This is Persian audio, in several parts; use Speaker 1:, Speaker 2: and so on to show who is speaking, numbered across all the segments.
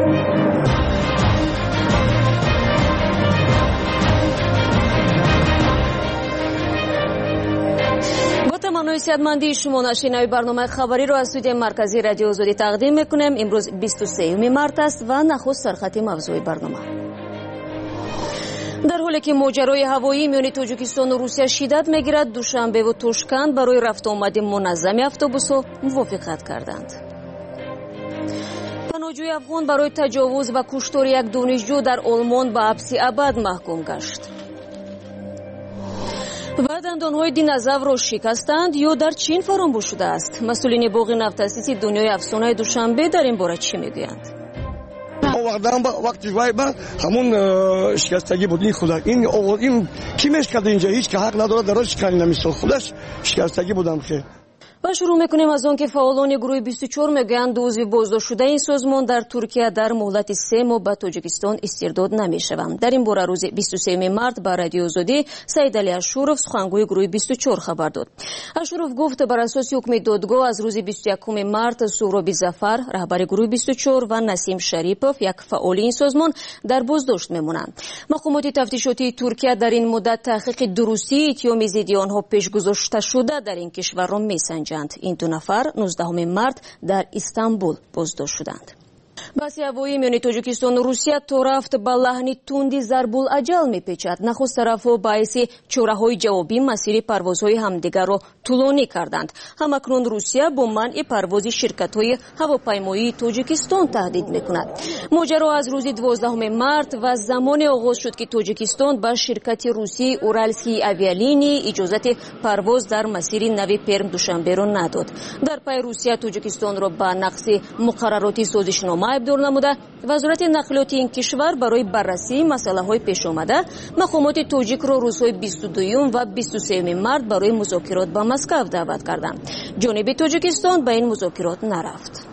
Speaker 1: سیادمندی شما نشینای برنامه خبری رو از استودیوی مرکزی رادیو آزادی تقدیم میکنیم. امروز 23 مارس است و نخست سرخط موضوع برنامه. در حالی که ماجرای هوایی میان تاجیکستان و روسیه شدت میگیرد، دوشنبه و توشکند برای رفت آمد منظم اتوبوس‌ها موافقت کردند. پناهجوی افغان برای تجاوز و کشتار یک دانشجو در آلمان به حبس ابد محکوم گشت. و دندانهای دینازاور را شکستند یا در چین فراموش شده است؟ مسئولین باغ نفت‌تأسیس دنیای افسانه دوشنبه در این باره چی میگویند؟
Speaker 2: وقتی همون شکستگی بود. این خدا این کی میشکد اینجا؟ هیچ که حق نداره دراش کنی نمیشه. خودش شکستگی بودم که.
Speaker 1: و شروع میکنیم از آن که فعالان گروه 24 میگویند عضو بازداشت شده این سازمان در ترکیه در مهلت 3 ماه به تاجیکستان استرداد نمیشوند. در این باره روز 23 مارس به رادیو آزادی سید علی اشورف سخنگوی گروه 24 خبر داد. اشورف گفت بر اساس حکم دادگاه از روز 21 مارس سهراب ظفر رهبر گروه 24 و نسیم شریپوف یک فعال این سازمان در بازداشت میمونند. مقامات تفتیشاتی ترکیه در این مدت تحقیق درستی اتهام ضد آنها پیش گذاشته شده در این کشور را میسنجند. این دو نفر 19 مارس در استانبول بازداشت شدند. بحث هوایی میان تاجیکستان و روسیه تا رفت به لحن تندی ضرب الاجل میپیچد. نخست طرفها باعث چاره‌های جوابی مسیر پروازهای همدیگر را طولانی کردند. همکنون روسیه با منع پرواز شرکت‌های هواپیمایی تاجیکستان تهدید میکند. ماجرا از روز 12 مارس و زمان آغاز شد که تاجیکستان به شرکت روسی اورالسکی اویالینی اجازه پرواز در مسیر نوی پرم دوشنبه را نداد. در پی روسیه تاجیکستان را به نقض مقررات سازشنامه ابدار نموده. وزارت نقلیات این کشور برای بررسی مسائل پیش آمده مقامات تاجیک را روزهای 22 و 23 مارس برای مذاکرات به مسکو دعوت کردند. جانب تاجیکستان به این مذاکرات نرفت.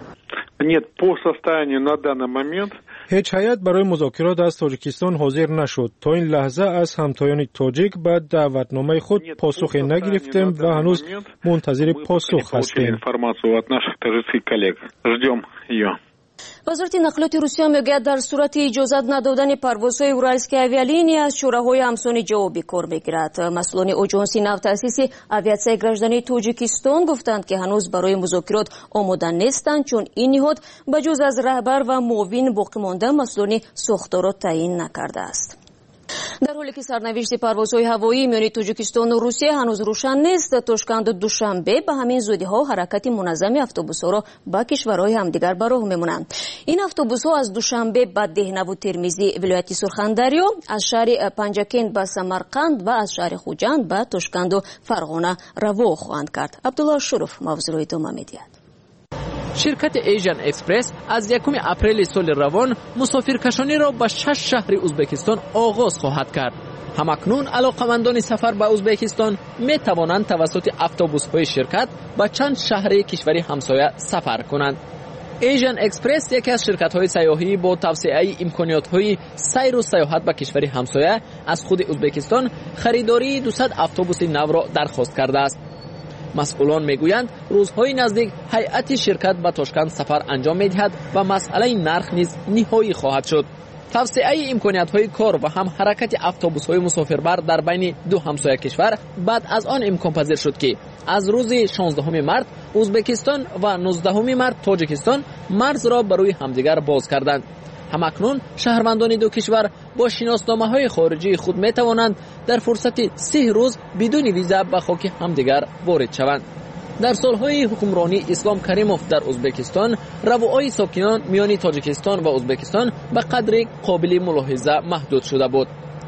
Speaker 3: هیچ هیئت برای مذاکرات از تاجیکستان حاضر نشد. تا این لحظه از همتایان تاجیک به دعوتنامه خود پاسخی نگرفتیم و هنوز منتظر پاسخ هستیم.
Speaker 1: وزارت نقلیات روسیه میگوید در صورت اجازت ندادن پروازهای اورالسکی اویالینی از شوراهای همسان جوابی کار میگیرد. مسئولان آژانس نفت‌تأسیس اویاسیای گردنده تاجیکستان گفتند که هنوز برای مذاکرات آماده نیستند، چون این نهاد بجز از رهبر و معاون باقی مانده مسئولان ساختار را تعیین نکرده است. در حالی که سرنوشت پروازهای هوایی میان تاجیکستان و روسیه هنوز روشن نیست، توشکند دوشنبه به همین زودی‌ها حرکت منظم اتوبوس‌ها را به کشورهای همدیگر به راه می‌مانند. این اتوبوس‌ها از دوشنبه به دهنه و ترمزی ولایت سرخندریا، از شهر پنجکند به سمرقند و از شهر خوجند به توشکند و فرغانه روا خواهند کرد. عبدالله شرف موضوع را ادامه می‌دهد.
Speaker 4: شرکت ایژن اکسپرس از 1 اپریل سال روان مسافرکشانی را به 6 شهر ازبکستان آغاز خواهد کرد. همکنون علاقمندان سفر به ازبکستان می توانند توسط اتوبوس‌های شرکت به چند شهر کشور همسایه سفر کنند. ایژن اکسپرس یکی از شرکت‌های سیاحی با توسعه امکانات‌های سیر و سیاحت به کشور همسایه از خود ازبکستان خریداری 200 اتوبوس نو را درخواست کرده است. مسئولان میگویند روزهای نزدیک هیئت شرکت به توشکند سفر انجام میدهد و مسئله نرخ نیز نهایی خواهد شد. توسعه امکانات‌های کار و هم حرکت اتوبوس‌های مسافربر در بین دو همسایه کشور بعد از آن امکان پذیر شد که از روز 16 مارس ازبکستان و 19 مارس تاجیکستان مرز را بر روی همدیگر باز کردند. همکنون شهروندان دو کشور با شناسنامه‌های خارجی خود می توانند در فرصت 3 روز بدون ویزا به خاک همدیگر وارد شوند. در سالهای حکمرانی اسلام کریموف در ازبکستان روابط ساکنان میان تاجیکستان و ازبکستان به قدری قابل ملاحظه محدود شده بود.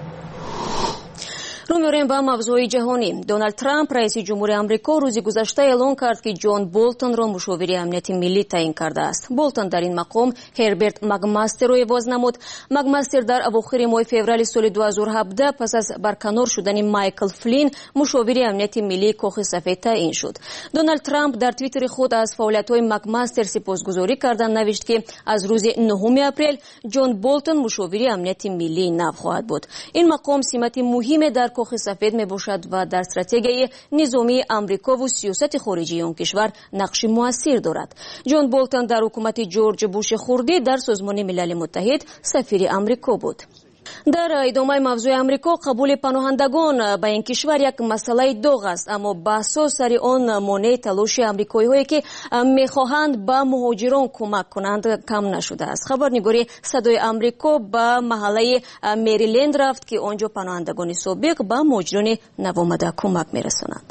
Speaker 1: رو می‌ریم به موضوع جهانی. دونالد ترامپ رئیس جمهور آمریکا روز گذشته اعلام کرد که جان بولتون را مشاور امنیت ملی تعیین کرده است. بولتون در این مقام هربرت مکماستر را عوض نمود. مکماستر در اواخر ماه فوریه سال 2017 پس از برکنار شدن مایکل فلین مشاور امنیت ملی کاخ سفید تعیین شد. دونالد ترامپ در توییتر خود از فعالیت‌های مکماستر سپاسگزاری کردن نوشت که از روز 9 اپریل جان بولتون مشاور امنیت ملی نو خواهد بود. این مقام سمت مهمی در کاخ سفید میباشد و در استراتژی نظامی آمریکا و سیاست خارجی آن کشور نقش مؤثر دارد. جان بولتون در حکومت جورج بوش خردی در سازمان ملل متحد سفیر آمریکا بود. در ادامه موضوع آمریکا قبول پناهندگان به این کشور یک مسئله داغ است، اما بحث سر آن مانع تلاش آمریکایی هایی که میخواهند به مهاجران کمک کنند کم نشده است. خبرنگاری صدای آمریکا به محله مریلند رفت که آنجا پناهندگان سابق به مهاجران نوآمده کمک میرسانند.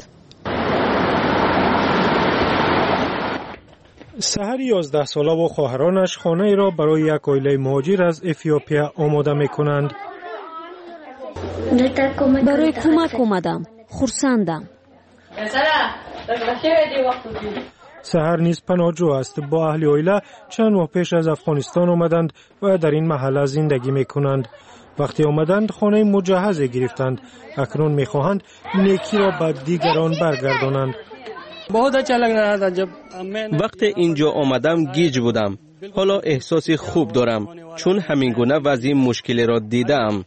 Speaker 3: سحر 11 ساله و خواهرانش خانه ای را برای یک عائله مهاجر از افیوپیا آماده می کنند.
Speaker 1: برای کمک آمدم. خرسندم.
Speaker 3: سحر نیز پناهجو است. با اهل عائله چند ماه پیش از افغانستان آمدند و در این محله زندگی می کنند. وقتی آمدند خانه مجهز گرفتند. اکنون می خواهند نیکی را به دیگران برگردانند.
Speaker 5: وقتی اینجا آمدم گیج بودم. حالا احساس خوب دارم چون همین گونه وضع مشکلی را دیدم.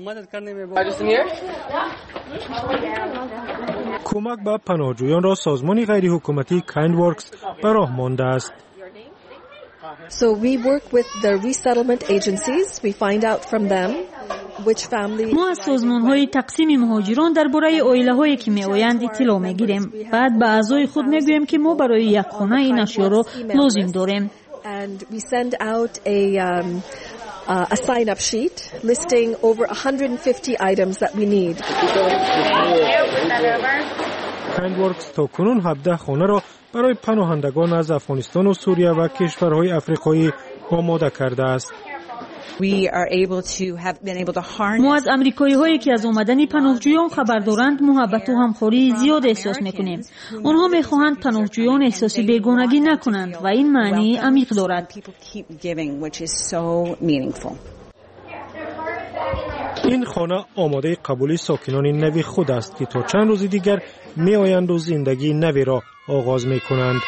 Speaker 3: کمک به پناهجویان را سازمان غیر حکومتی کایند ورکس به راه مانده است.
Speaker 6: So we work with the resettlement agencies. We find out from them which family.
Speaker 7: ما از سازمان‌های تقسیم مهاجران درباره عائله‌هایی که می‌آیند اطلاع می‌گیریم. بعد به اعضای خود می‌گوییم که ما برای یک خانه این اشیا را لازم داریم.
Speaker 6: And we send out a sign-up sheet listing over 150 items that we need.
Speaker 3: کایند ورکس تا کنون 17 خانه را برای پناهندگان از افغانستان و سوریه و کشورهای افریقایی آماده کرده است.
Speaker 7: ما از امریکایی هایی که از آمدن پناهجویان خبر دارند محبت و همخواری زیاد احساس میکنیم. آنها میخواهند پناهجویان احساس بیگانگی نکنند و این معنی عمیق دارد.
Speaker 3: این خانه آماده قبول ساکنان نوی خود است که تا چند روز دیگر می آیند و زندگی نوی را آغاز می کنند.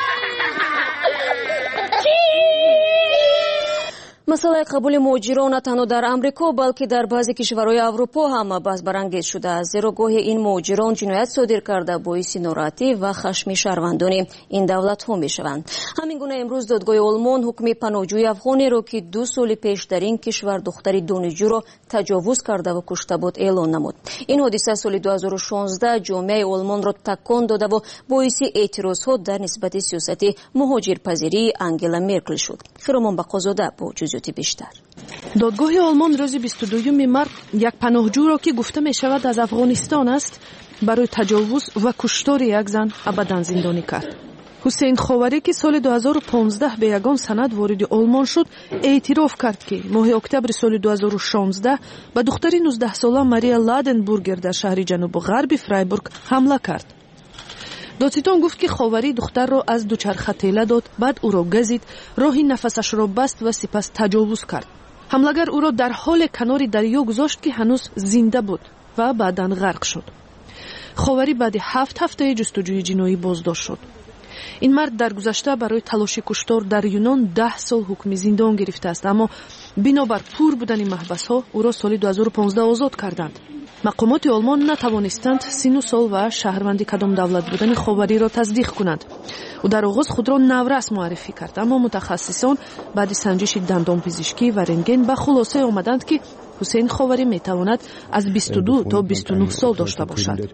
Speaker 1: مسئله قبول مهاجران نه تنها در آمریکا بلکه در بعضی کشورهای اروپا هم بحث برانگیز شده است، زیرا گاهی این مهاجران جنایت صادر کرده باعث ناراحتی و خشم شهروندان این دولت‌ها میشوند. همین گونه امروز دادگاه آلمان حکم پناهجوی افغانی را که 2 سال پیش در این کشور دختری دانشجو را تجاوز کرده و کشته بود اعلان نمود. این حادثه سال 2016 جامعه آلمان را تکان داده و باعث اعتراضات در نسبت سیاست مهاجرپذیری انگلا مرکل شد. خرامان بقازاده با بیشتر.
Speaker 8: دادگاه آلمان روز 22 مارس یک پناهجو را که گفته می شود از افغانستان است برای تجاوز و کشتار یک زن ابداً زندانی کرد. حسین خاوری که سال 2015 به یگان سند وارد آلمان شد اعتراف کرد که ماه اکتبر سال 2016 به دختری 19 ساله ماریا لادنبورگر در شهر جنوب غربی فرایبورگ حمله کرد. دادستان گفت که خاوری دختر را از دوچرخه تیله داد، بعد او را گزید، راهی نفسش را بست و سپس تجاوز کرد. حملگر او را در حال کنار دریا گذاشت که هنوز زنده بود و بعداً غرق شد. خاوری بعد 7 هفته جستجوی جنایی بازداشت شد. این مرد در گذشته برای تلاش کشتار در یونان 10 سال حکم زندان گرفته است، اما بنابر پور بودن محبس ها او را سال 2015 آزاد کردند. مقامات آلمان نتوانستند سن و سال و شهروندی کدام دولت بودن خاوری را تصدیق کنند. او در آغاز خود را نورس معرفی کرد، اما متخصصان بعد سنجش دندان پزشکی و رنتگن به خلاصه آمدند که حسین خاوری میتواند از 22 تا 29 سال داشته باشد.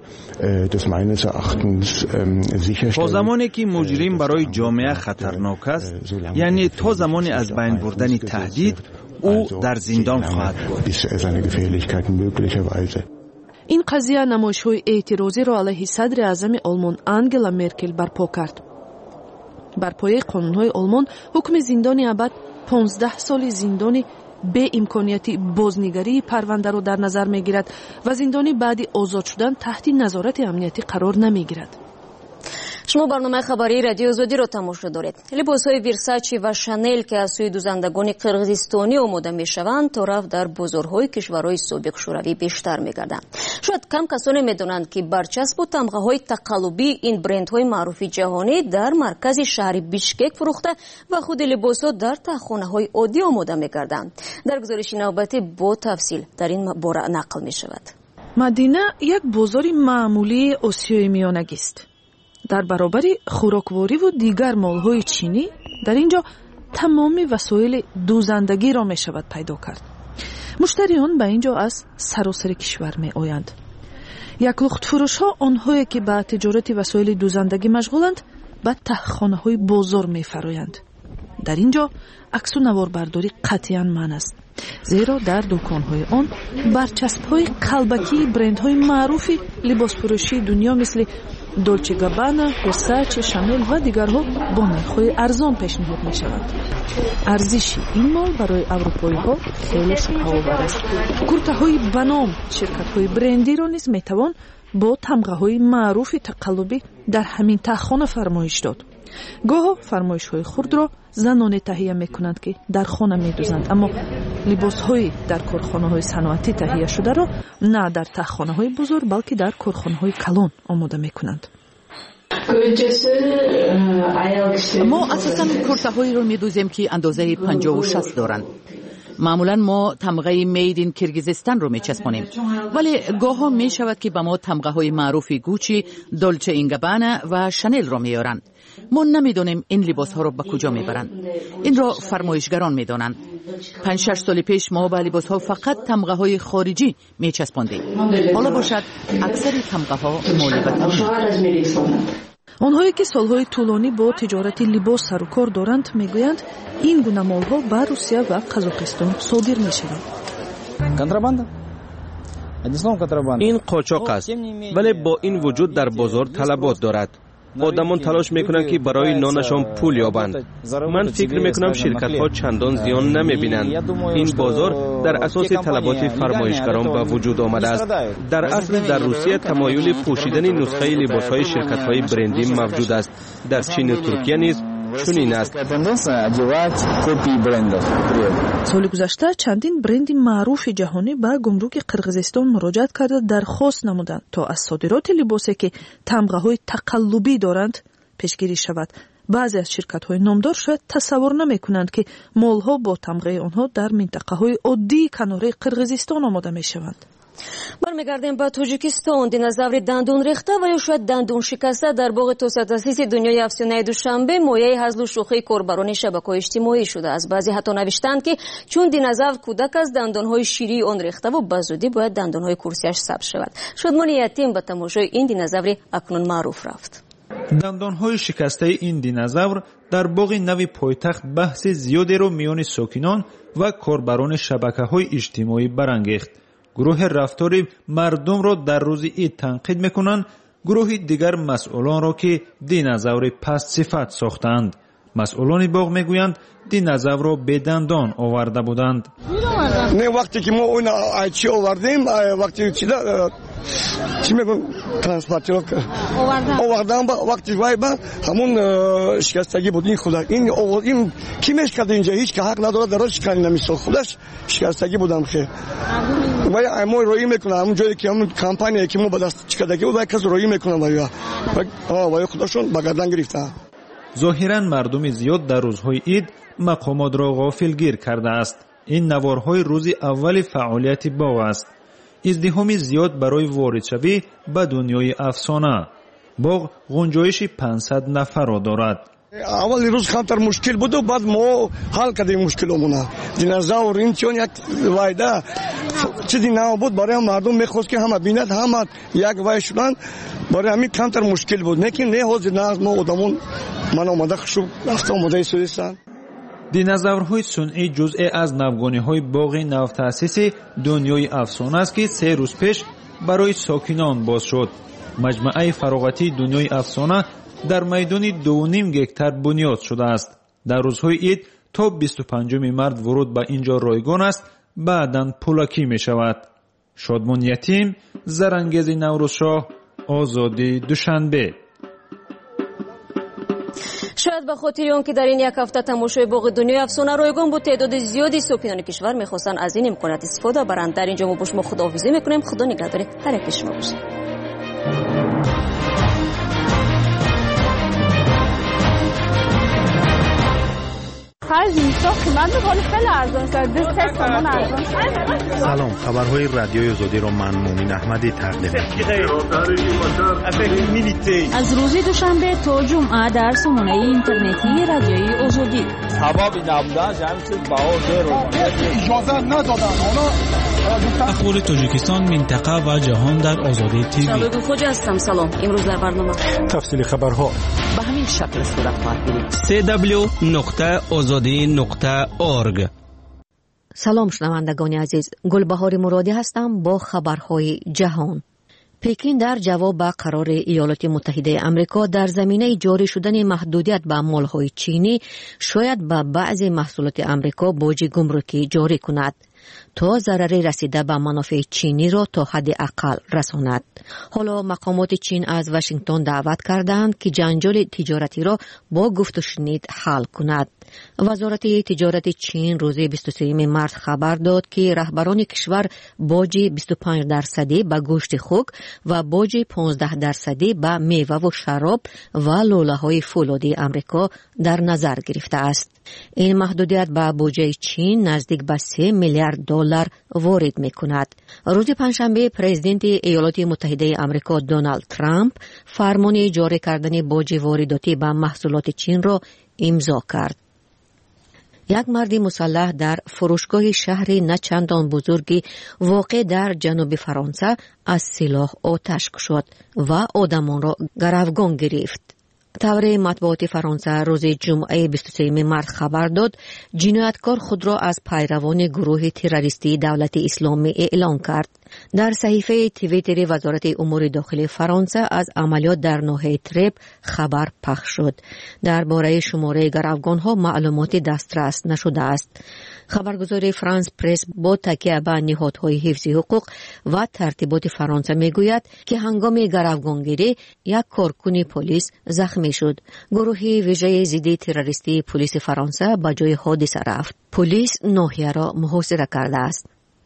Speaker 9: تا زمانی که مجرم برای جامعه خطرناک است، یعنی تا زمانی از بین بردن تهدید، او در زندان خواهد بود.
Speaker 8: این قضیه نمایش‌های اعتراضی را علیه صدر اعظم آلمان انگلا مرکل برپا کرد. بر پایه قانون‌های آلمان حکم زندان ابد 15 سال زندانی به امکانیت بازنگری پرونده را در نظر می‌گیرد و زندانی بعد آزاد شدن تحت نظارت امنیتی قرار نمی‌گیرد.
Speaker 1: شما برنامه خبری رادیو آزادی را تماشا دارید. لباس‌های ورساچی و شانل که از سوی دوزندگان قرقیزستانی آماده می‌شوند تا رفت در بازارهای کشورهای سابق شوروی بیشتر می‌گردند. شاید کم کسانی می‌دانند که برچسب و تمغه‌های تقلبی این برندهای معروف جهانی در مرکز شهر بیشکک فروخته و خود لباس‌ها در تخم‌خانه‌های عادی آماده می‌گردند. در گزارش نوبتی با تفصیل در این باره نقل می‌شود.
Speaker 8: مدینه یک بازار معمولی آسیای میانگی است. در برابر خوراکواری و دیگر مالهای چینی در اینجا تمامی وسایل دوزندگی را می شود پیدا کرد. مشتریان به اینجا از سراسر کشور می آیند. یک لخت فروش ها آنهایی که به تجارت وسایل دوزندگی مشغولند به تهخانه های بازار می فرایند. در اینجا عکس و نواربرداری قطعاً منع است، زیرا در دکان‌های آن برچسب‌های قلبکی برندهای معروف لباس فروشی دنیا مثل دولچه گابانا، ورساچه، شانل و دیگرها با نرخ‌های ارزان پیشنهاد می‌شوند. ارزش این مال برای اروپایی‌ها خیلی شگفت‌آور است. کورتاهای بنام شرکت‌های برندی را نیز می‌توان با تمغه‌های معروف تقلبی در همین تهخانه فرمایش داد. گاه فرمایش‌های خرد را زنان تهیه می‌کنند که در خانه می‌دوزند، اما لباس‌های در کارخانه‌های صنعتی تهیه شده را نه در تهخانه‌های بزرگ بلکه در کارخانه‌های کلان آماده می‌کنند.
Speaker 10: ما اساساً کورتاهایی رو می‌دوزیم که اندازه 50 و 60 دارند. معمولا ما تمغه مید این کرگیزستان رو میچسبونیم، ولی گاها میشود که به ما تمغه های معروف گوچی، دولچه این گابانا و شانل رو میارند. ما نمیدونیم این لباس ها رو به کجا میبرند. این را فرمایشگران میدانند. 5-6 سال پیش ما به لباس ها فقط تمغه های خارجی میچسبوندیم. حالا باشد اکثر تمغه ها مال وطنی.
Speaker 8: آنهایی که سالهای طولانی با تجارت لباس سر و کار دارند میگویند این گونه مالها به روسیه و قزاقستان صادر میشوند.
Speaker 5: این قاچاق است، ولی با این وجود در بازار طلبات دارد. آدمان تلاش میکنند که برای نانشان پول یابند. من فکر میکنم شرکت ها چندان زیان نمیبینند. این بازار در اساس طلبات فرمایشگران به وجود آمده است. در اصل در روسیه تمایل پوشیدن نسخه لباس های شرکت های برندی موجود است. در چین و ترکیه نیز چنین است.
Speaker 8: سال گذشته چندین برند معروف جهانی به گمرک قرقیزستان مراجعت کرده درخواست نمودند تا از صادرات لباسی که تمغه های تقلبی دارند پیشگیری شود. بعضی از شرکت های نامدار شاید تصور نمی کنند که مال ها با تمغه آنها در منطقه های عادی کناره قرقیزستان آماده می شوند.
Speaker 1: برمیگردیم به تاجیکستان. دینозاور دندون ریخته و یا شاید دندون شکسته در باغ توسط دنیای افسانه دوشنبه مایه هزل و شوخی کاربران شبکه‌های اجتماعی شده است. بعضی حتی نوشتند که چون دینозاور کودک از دندانهای شیری آن ریخته و به زودی باید دندانهای کرسیش سبز شود. شادمان یتیم به تماشای این دینозاور اکنون معروف رفت.
Speaker 9: دندانهای شکسته این دینозاور در باغ نو پایتخت بحث زیادی را میان ساکنان و کاربران شبکه‌های اجتماعی برانگیخت. گروه رفتار مردم را در روز عید تنقید میکنند، گروه دیگر مسئولان را که دینозاور پست صفت ساختند. مسئولان باغ میگویند دینозاور را به دندان آورده بودند.
Speaker 2: نه وقتی که ما اون چی آوردیم، وقتی چی میگن ترانسپورت رو آوردن وقتی وای با همون شکستگی بود. این خدا این کی میشکد اینجا هیچ که حق نداره درست کنی نمیشه. خودش شکستگی بودم خیر وای ما روی میکنه همون جایی که همون کمپانی که ما با دست چکدگی بود وای کس روی میکنه وای خودشون با گردن گرفته.
Speaker 9: ظاهرا مردم زیاد در روزهای عید مقامات را غافلگیر کرده است. این نوارهای روز اول فعالیت باغ است. ازدحام زیاد برای وارد شوی به دنیای افسانه. باغ گنجایش 500 نفر را دارد.
Speaker 2: اول روز کمتر مشکل بود و بعد ما حل کردیم مشکلمون. دینозاور این چون یک وایده چیزی نبود برای مردم میخواست که همه بیند همه یک وای شدن برای همین کمتر مشکل بود. لیکن نه حاضر نه ما آدمون من آمده خشوب رفته آمده سویستان.
Speaker 9: دینازاورهای صنعی جزء از نوگانی‌های باغ نوتأسیس دنیای افسانه است که 3 روز پیش برای ساکنان باز شد. مجمع فراغتی دنیای افسانه در میدان 2.5 گکتار بنیاد شده است. در روزهای عید تا 25 مارس ورود به اینجا رایگان است، بعداً پولاکی می شود. شادمان یتیم، زرانگیز نوروزشاه، آزادی دوشنبه.
Speaker 1: شاید به خاطر آن که در این یک هفته تماشای باغ دنیای افسانه رایگان بود، تعداد زیادی ساکنان کشور می‌خواستند از این امکانات استفاده برند. در اینجا ما با شما خداحافظی می‌کنیم. خدا نگهدار هر یک شما باشه.
Speaker 11: سلام، خبرهای رادیوی آزادی را من مومن احمدی تقدیم می‌کنم.
Speaker 7: از روز دوشنبه تا جمعه در سامانه اینترنتی رادیوی آزادی.
Speaker 12: اخبار تاجیکستان، منطقه و جهان در آزادی تیوی.
Speaker 1: خوش هستم. سلام. امروز در برنامه
Speaker 3: تفصیل خبرها
Speaker 10: به همین شکل صورت خواهد گرفت.
Speaker 5: www.azadi.org.
Speaker 1: سلام شنوندگان عزیز، گلبهار مرادی هستم با خبرهای جهان. پکین در جواب به قرار ایالات متحده آمریکا در زمینه جاری شدن محدودیت به مال‌های چینی شاید به بعضی محصولات آمریکا باج گمرکی جاری کند تا ضرری رسیده به منافع چینی را تا حد اقل رساند. حالا مقامات چین از واشنگتن دعوت کردند که جنجال تجارتی را با گفت و شنید حل کند. وزارت تجارت چین روز 23 مارس خبر داد که رهبران کشور باج 25% به گوشت خوک و باج 15% به میوه و شراب و لوله‌های فولادی آمریکا در نظر گرفته است. این محدودیت به بودجه چین نزدیک به 3 میلیارد دلار وارد می‌کند. روز پنجشنبه پرزیدنت ایالات متحده آمریکا دونالد ترامپ فرمان جاری کردن باج وارداتی به محصولات چین را امضا کرد. یک مرد مسلح در فروشگاه شهری نچندان بزرگی واقع در جنوب فرانسه از سلاح آتش کشید و آدمان را گروگان گرفت. طور مطبوعات فرانسه روز جمعه 23 مارس خبر داد جنایتکار خود را از پیروان گروه تروریستی دولت اسلامی اعلام کرد. در صحیفه توییتر وزارت امور داخلی فرانسه از عملیات در ناحیه ترپ خبر پخش شد. درباره شماره گروگان‌ها معلومات دسترس نشده است. خبرگزاری فرانس پرس با تکیه به نهادهای حفظی حقوق و ترتیبات فرانسه میگوید که هنگام گروگانگیری یک کارکن پلیس زخمی شد. گروه ویژه ضد تروریستی پلیس فرانسه به جای حادثه رفت. پلیس ناحیه را محاصره کرده است.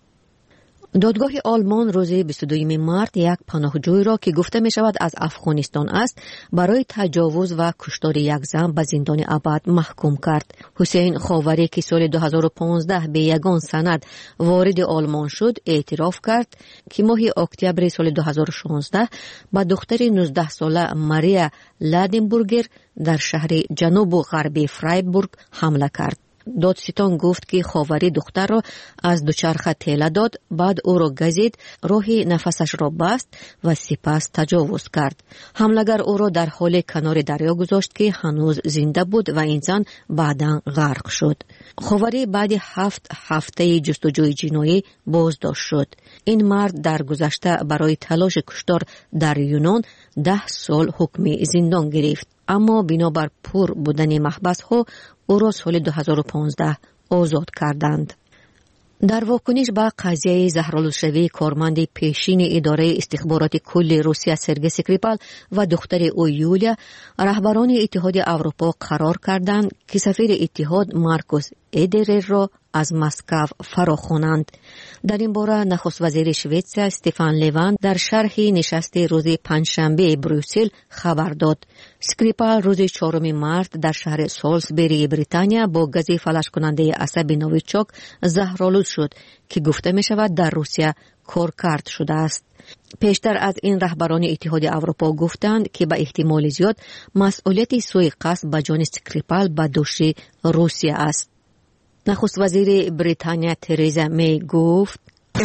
Speaker 1: دادگاه آلمان روز 22 مارس یک پناهجوی را که گفته می شود از افغانستان است برای تجاوز و کشتار یک زن به زندان ابد محکوم کرد. حسین خاوری که سال 2015 به یگان سند وارد آلمان شد اعتراف کرد که ماه اکتبر سال 2016 به دختر 19 ساله ماریا لادنبورگر در شهر جنوب و غربی فرایبورگ حمله کرد. دادستان گفت که خاوری دختر را از دوچرخه تیله داد، بعد او را گزید، راه نفسش را بست و سپس تجاوز کرد. حملگر او را در حال کنار دریا گذاشت که هنوز زنده بود و این زن بعداً غرق شد. خاوری بعد 7 هفته جستجوی جنایی بازداشت شد. این مرد در گذشته برای تلاش کشتار در یونان 10 سال حکم زندان گرفت، اما بنابر پر بودن محبس ها او را سال 2015 آزاد کردند. در واکنش به قضیه زهرالشوی کارمند پیشین اداره استخبارات کل روسیه سرگئی اسکریپال و دختر او یولیا، رهبران اتحاد اروپا قرار کردند که سفیر اتحاد مارکوس ادرر را از مسکو فراخوانند. در این باره نخست وزیر سوئیسریا استفان لوان در شرح نشست روز پنجشنبه بروسل خبر داد. اسکریپال روز 4 مارس در شهر سالزبری بریتانیا با گاز فلج کننده عصب نویچوک زهرآلود شد که گفته می شود در روسیه کارکرد شده است. پیشتر از این رهبران اتحاد اروپا گفتند که به احتمال زیاد مسئولیت سوء قصد به جان اسکریپال به دوش روسیه است. نخست وزیر بریتانیا ترزا می گفت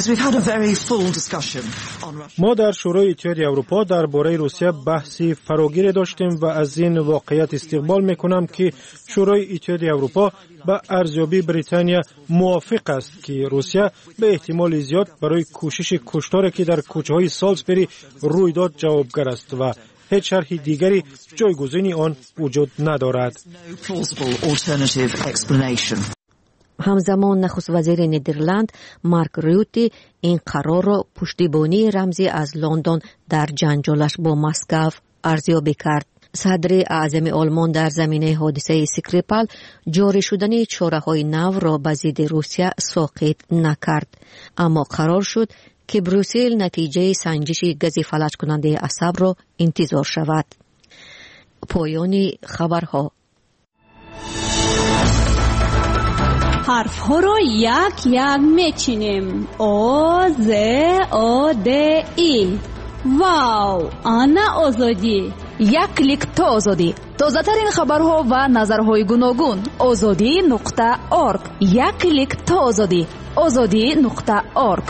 Speaker 3: ما در شورای اتحاد اروپا درباره روسیه بحثی فراگیر داشتیم و از این واقعیت استقبال میکنم که شورای اتحاد اروپا با ارزیابی بریتانیا موافق است که روسیه به احتمال زیاد برای کوشش کشتاری که در کوچه‌های سالزبری روی داد جوابگر است و هیچ شرح دیگری جایگزین آن وجود ندارد.
Speaker 1: همزمان نخست وزیر نیدرلند مارک روتی این قرار را پشتیبانی رمزی از لندن در جنجالش با مسکو ارزیابی کرد. صدر اعظم آلمان در زمینه حادثه اسکریپال جاری شدن چاره‌های نو را به ضد روسیه ساقط نکرد، اما قرار شد که بروسل نتیجه سنجش گاز فلج کننده عصب را انتظار شود. پایان خبرها.
Speaker 13: حرف ها رو یک یک میچینیم. او ز او د ای. واو، آنا آزادی.
Speaker 14: یک کلیک تا آزادی. تازه ترین خبرها و نظرهای گوناگون. azadi.org. یک کلیک تا آزادی. azadi.org.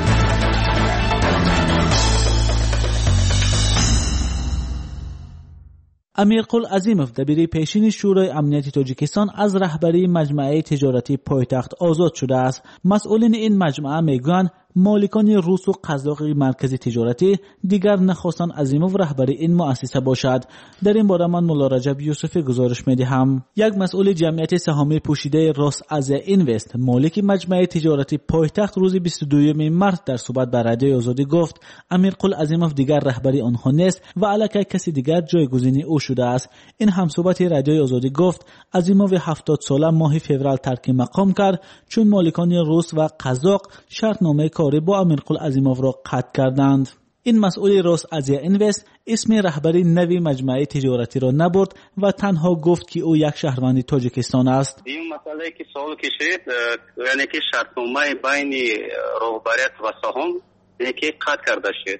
Speaker 15: امیرقل عظیموف دبیر پیشین شورای امنیتی تاجیکستان از رهبری مجمع تجارتی پایتخت آزاد شده است. مسئولین این مجمع میگویند مالکان روس و قزاق مرکز تجارتی دیگر نخواستند عظیموف رهبری این مؤسسه باشد. در این باره من مولا رجب یوسفی گزارش میدهم. یک مسئول جمعیت سهامی پوشیده راس ازیا اینوست مالک مجمع تجارتی پایتخت روز 22 مارس در صحبت با رادیوی آزادی گفت امیرقل عظیموف دیگر رهبری آنها نیست و علاکه کسی دیگر جایگزین او شده است. این همصحبت رادیوی آزادی گفت عظیموف 70 ساله ماه فوریه ترک مقام کرد چون مالکان روس و قزاق شرطنامه کاری با امیرقل عظیموف را قطع کردند. این مسئول راس ازیا اینوست اسم رهبری نوی مجمع تجارتی را نبرد و تنها گفت که او یک شهروند تاجیکستان است.
Speaker 16: این مسئله که سوال کشید یعنی که شرطنامه بین رهبریت و سهام یکی قطع کرده شد.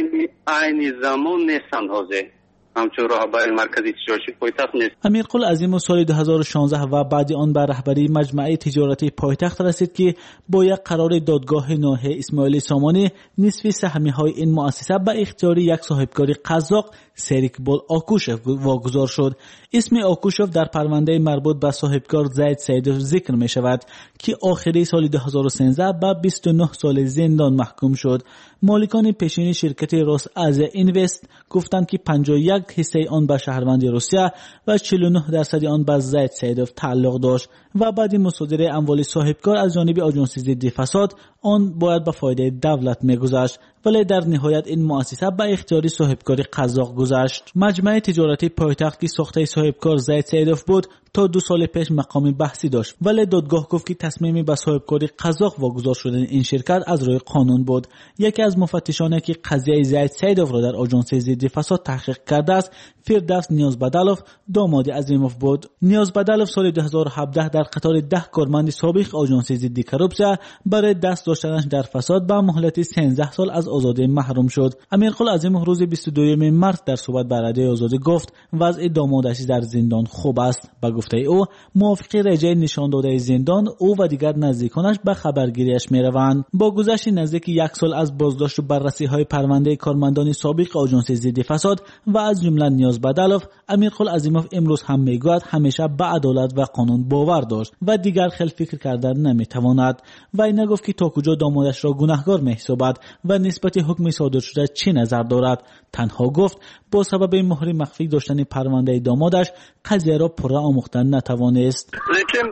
Speaker 16: این زمان نیستند حاضر همچون رهبری مرکزی تجارتی پایتخت نیست.
Speaker 15: امیرقل عظیموف سال 2016 و بعد آن به رهبری مجمع تجارتی پایتخت رسید که با یک قرار دادگاه ناحیه اسماعیل سامانی نصف سهمی‌های این مؤسسه به اختیار یک صاحبکار قزاق سریکبول آکوشف واگذار شد. اسم آکوشف در پرونده مربوط به صاحبکار زید سیدوف ذکر می شود که آخری سال 2013 به 29 سال زندان محکوم شد. مالکان پیشین شرکت راس ازیا اینوست گفتند که 51 حصه آن به شهروند روسیه و 49% آن به زید سیدوف تعلق داشت و بعد مصادره اموال صاحبکار از جانب آژانس ضد فساد آن باید به فایده دولت میگذشت، ولی در نهایت این مؤسسه به اختیار صاحبکار قزاق گذشت. مجمع تجارتی پایتخت که ساخته صاحبکار زید سیدوف بود تا 2 سال پیش مقام بحثی داشت، ولی دادگاه گفت که تصمیمی به صاحبکار قزاق واگذار شدن این شرکت از روی قانون بود. یکی از مفتشانی که قضیه زید سیدوف را در آژانس ضد فساد تحقیق کرده است فردوس نیازبدالوف داماد عظیموف بود. نیازبدالوف سال 2017 در قطار 10 کارمند سابق آژانس ضد کروپسیا برای دست داشتنش در فساد به مهلت 13 سال از آزادی محروم شد. امیرقل عظیموف روز 22 مارس در صحبت با رادیوی آزادی گفت وضع دامادش در زندان خوب است. به گفته او موافق رجای نشان داده زندان او و دیگر نزدیکانش به خبرگیریش میروند. با گذشت نزدیک 1 سال از بازداشت و بررسی های پرونده کارمندان سابق آژانس ضد فساد و از جمله نیازبدالوف امیرقل عظیموف امروز هم میگوید همیشه به عدالت و قانون باور داشت و دیگر خیلی فکر کردن نمیتواند. و این نگفت که تا کجا دامادش را گناهکار میحسابد و نسبت حکم صادر شده چی نظر دارد. تنها گفت با سبب مهر مخفی داشتن پرونده دامادش قضیه را پره آموختن نتوانست.
Speaker 17: لیکن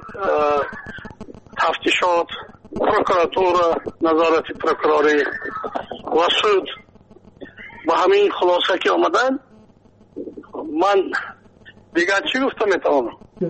Speaker 17: تفتیشات پروکراتور نظارت پروکراری و سود با همین خلاصه که آمدن من دیگر چی گفتم میتوانم؟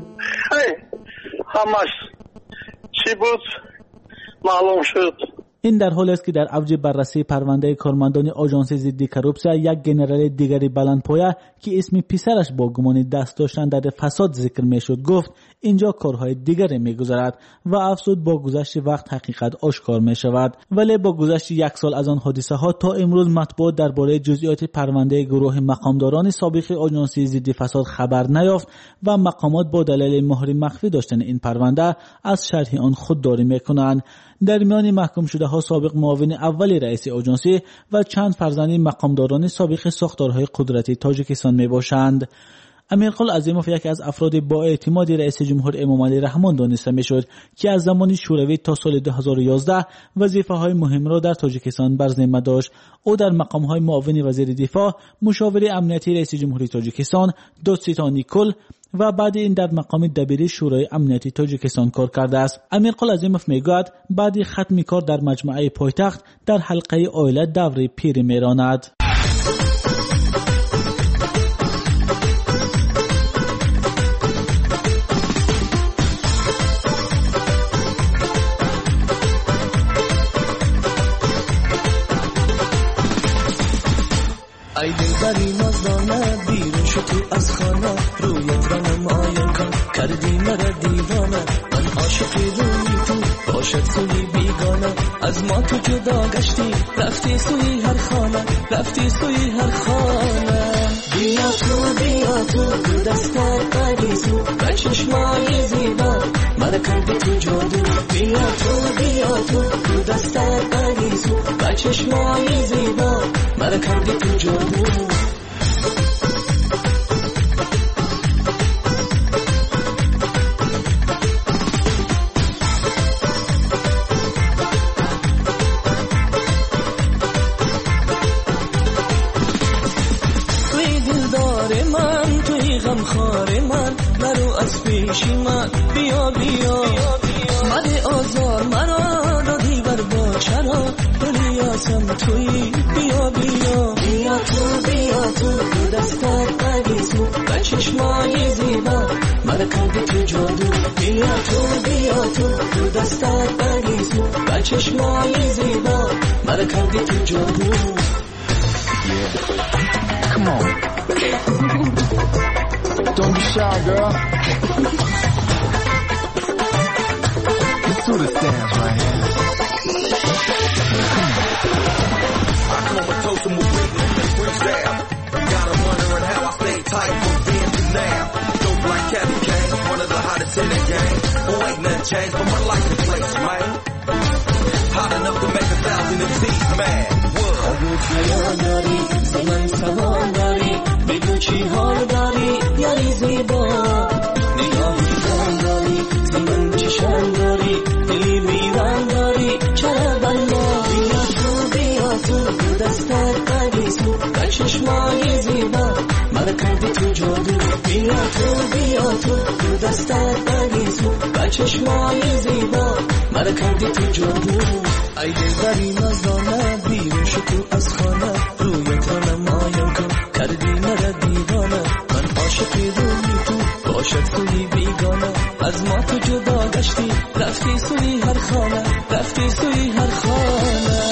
Speaker 17: همش چی بود معلوم شد.
Speaker 15: این در حالی است که در اوج بررسی پرونده کارمندان آژانس ضد کروپسیا یک ژنرال دیگری بلندپایه که اسم پسرش با گمان دست داشتن در فساد ذکر میشد گفت اینجا کارهای دیگری میگذرد و افزود با گذشت وقت حقیقت آشکار میشود. ولی با گذشت 1 سال از آن حادثه ها تا امروز مطبوعات درباره جزئیات پرونده گروه مقامداران سابق آژانس ضد فساد خبر نیافت و مقامات با دلیل مهر مخفی داشتن این پرونده از شرح آن خودداری میکنند. در میان محکوم شده ها سابق معاون اول رئیس آژانسی و چند فرزند مقامداران سابق ساختارهای قدرتی تاجیکستان می باشند. امیرقل عظیموف یکی از افراد با اعتماد رئیس جمهور امام علی رحمان دانسته میشد که از زمان شوروی تا سال 2011 وظیفه‌های مهم را در تاجیکستان بر ذمه داشت. او در مقام‌های معاون وزیر دفاع، مشاور امنیتی رئیس جمهوری تاجیکستان، دادستان نیکل و بعد این در مقام دبیر شورای امنیتی تاجیکستان کار کرده است. امیرقل عظیموف میگوید بعد ختم کار در مجمع پایتخت در حلقه عائله دوره پیر میراند.
Speaker 18: ای دلبری نازدانه بیرون شو تو از خانه رویت را نمایان کن کردی مرا دیوانه من عاشق دنیا باشد سوی بیگانه. از ما تو جدا گشتی رفتی سوی هر خانه، رفتی سوی هر خانه. بیا تو دستت بریزو و چشمای زیبا مرا کردی تو جادو. بیا تو دستت بریزو و چشمای زیبا مرا کردی تو جادو. غمخوار من نرو از پیش من، بیا مده آزار مرا دادی بر با چرا دلیاسم توی. بیا تو دستت بریزو و چشمای زیبا مرا کردی تو جادو. بیا تو دستت بریزو و چشمای زیبا مرا کردی تو جادو.
Speaker 19: Come on. Don't be shy, girl. Let's do this dance right here. I come and toast them with Whitney freestyle. Got 'em wondering how I stay tight from then to now. Dope like Kathy Kane, one of the hottest in the game. Oh, ain't nothing changed, but my life is place, man. Hot enough to make 1,000 MCs mad.
Speaker 18: زمان سوال داری بگو چی حال داری یاری زیبا. نگاهی دان داری زمان چشم داری دلی ویران داری چرا بلا. بیا تو دستت بریزو و چشمای زیبا مرا کردی تو جادو. بیا تو دستت بریزو و چشمای زیبا مرا کردی تو جادو. ای دلبری نازانه بیرون شو تو از خانه، رویت را نمایم کن کردی مرا دیوانه. من عاشقی روی تو باشد سوی بیگانه. از ما تو جدا گشتی رفتی سوی هر خانه، رفتی سوی هر خانه.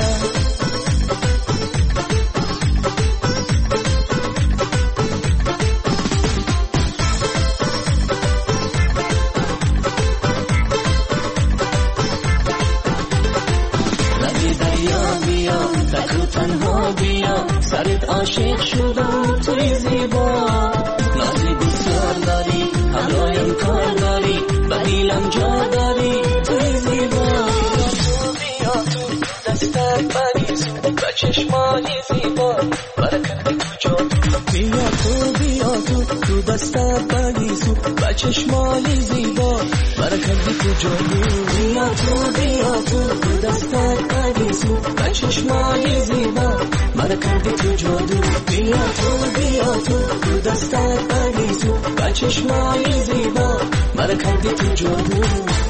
Speaker 18: تنها بیا سرت عاشق شدم توی زیبا. نازی بسیار داری همرایم کار داری و دیلم جا داری توی زیبا. بیا تو دستت بریزو و چشمای زیبا مرا کردی تو جادو. بیا تو دستت بریزو و چشمای زیبا مرا کردی تو جادو. بیا تو دستت بریزو و چشمای زیبا مرا کردی تو جادو. بیا تو دستت بریزو و چشمای زیبا مرا کردی تو جادو.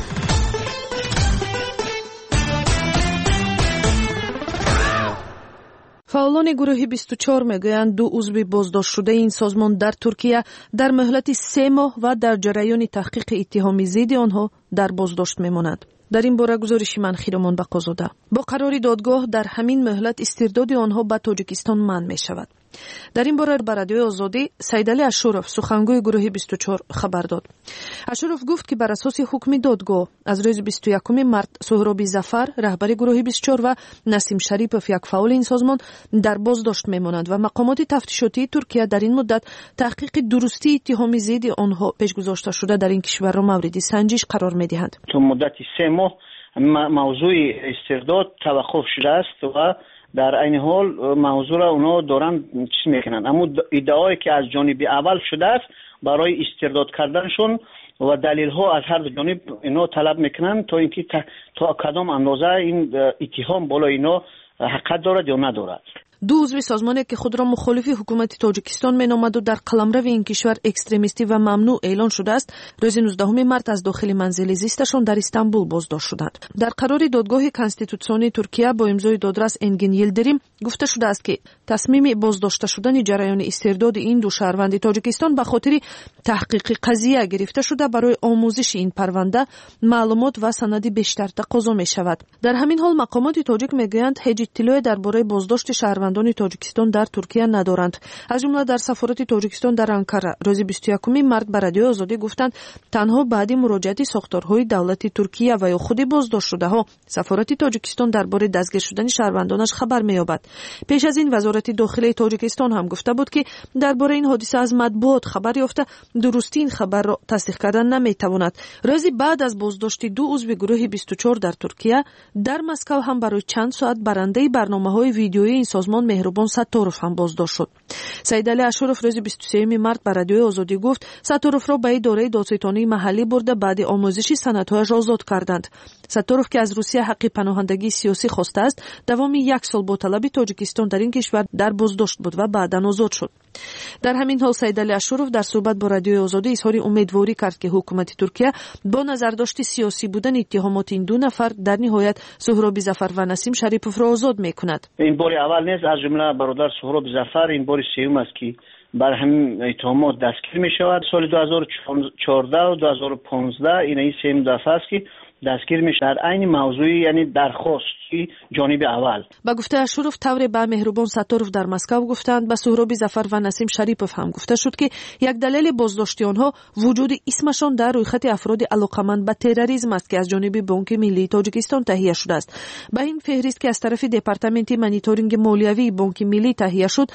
Speaker 8: فعالان گروه 24 میگویند 2 عضو بازداشت شده این سازمان در ترکیه در مهلت 3 ماه و در جریان تحقیق اتهامی ضد آنها در بازداشت میمانند. در این باره گزارش من خیرمان بقازاده. با قرار دادگاه در همین مهلت استرداد آنها به تاجیکستان منع می شود. در این باره به رادیوی آزادی سیدعلی اشورف سخنگوی گروه 24 خبر داد. اشورف گفت که بر اساس حکم دادگاه از روز 21 مارت سهرابی ظفر رهبر گروه 24 و نسیم شریپوف یک فعال این سازمان در بازداشت میمانند و مقامات تفتیشاتی ترکیه در این مدت تحقیق درستی اتهام ضد آنها پیش گذاشته شده در این کشور را مورد سنجش قرار میدهند.
Speaker 20: تو مدت 3 ماه موضوع استرداد توقف شده است و در این حال موضوع را اونا دارن چیز میکنن. اما ادعایی که از جانب اول شده است برای استرداد کردنشون و دلیل ها از هر جانب اینا طلب میکنن تا اینکه تا کدام اندازه این اتهام بالا اینا حقیقت دارد یا ندارد.
Speaker 8: 2 عضو سازمانی که خود را مخالف حکومت تاجیکستان مینامد و در قلمرو این کشور اکستریمیستی و ممنوع اعلان شده است، روز 19 مارت از داخل منزل زیستشان در استانبول بازداشت شدند. در قرار دادگاه کنستیتوسیونی ترکیه با امضای دادرس انگین یلدریم گفته شده است که تصمیم بازداشت شدن جریان استرداد این 2 شهروند تاجیکستان به خاطر تحقیق قضیه گرفته شده برای آموزش این پرونده معلومات و سند بیشتر تقاضا می شود. در همین حال مقامات تاجیک میگویند هیچ اطلاعی درباره بازداشت شهروند шаҳрвандони тоҷикистон дар туркия надоранд. аз ҷумла дар сафорати тоҷикистон дар анкара рӯзи 21 март ба радиои озодӣ гуфтанд танҳо баъди муроҷиати сохторҳои давлати туркия ва ё худи боздоштшудаҳо сафорати тоҷикистон дар бораи дастгир шудани шаҳрвандонаш хабар меёбад. пеш аз ин вазорати дохилаи тоҷикистон ҳам гуфта буд ки дар бораи ин ҳодиса аз матбуот хабар ёфта дурустии ин хабарро тасдиқ кардан наметавонад. рӯзи баъд аз боздошти ду узви гурӯҳи 24 дар туркия дар Москав ҳам барои чанд соат барандаи барномаҳои видеоии ин созмон Меҳрубон Сатторов ҳам боздошт шуд. Саидали Ашуров рӯзи 23 март ба радиои озодӣ гуфт Сатторовро ба идораи додситонии маҳаллӣ бурда баъди омӯзиши санадҳояш озод карданд. Сатторов ки аз Русия ҳаққи паноҳандагии сиёсӣ хостааст давоми 1 сол бо талаби Тоҷикистон дар ин кишвар дар боздошт буд ва баъдан озод шуд. дар ҳамин ҳол Саидали Ашуров дар суҳбат бо радиои озодӣ изҳори умедворӣ кард ки ҳукумати Туркия бо назардошти сиёсӣ будани иттиҳомоти ин ду нафар дар ниҳоят Суҳроби Зафар ва Насим Шариповро озод мекунад.
Speaker 20: ин бори аввал нест, аз ҷумла бародар Суҳроби Зафар ин бори сеюм аст ки бар ҳамин иттиҳомот дастгир мешавад. соли 2014 ва 2015 ин сеюм дафъа аст ки дастгир мешавад дар айни мавзӯи яъне дархости ҷониби аввал.
Speaker 8: ба гуфтаи Ашуров тавре ба Меҳрубон Сатторов дар Москав гуфтанд ба Суҳроби Зафар ва Насим Шарипов ҳам гуфта шуд ки як далели боздошти онҳо вуҷуди исмашон дар рӯйхати афроди алоқаманд ба терроризм аст ки аз ҷониби Бонки Миллии Тоҷикистон таҳия шудааст. ба ин феҳрист ки аз тарафи Департаменти мониторинги молиявии Бонки Миллӣ таҳия шуд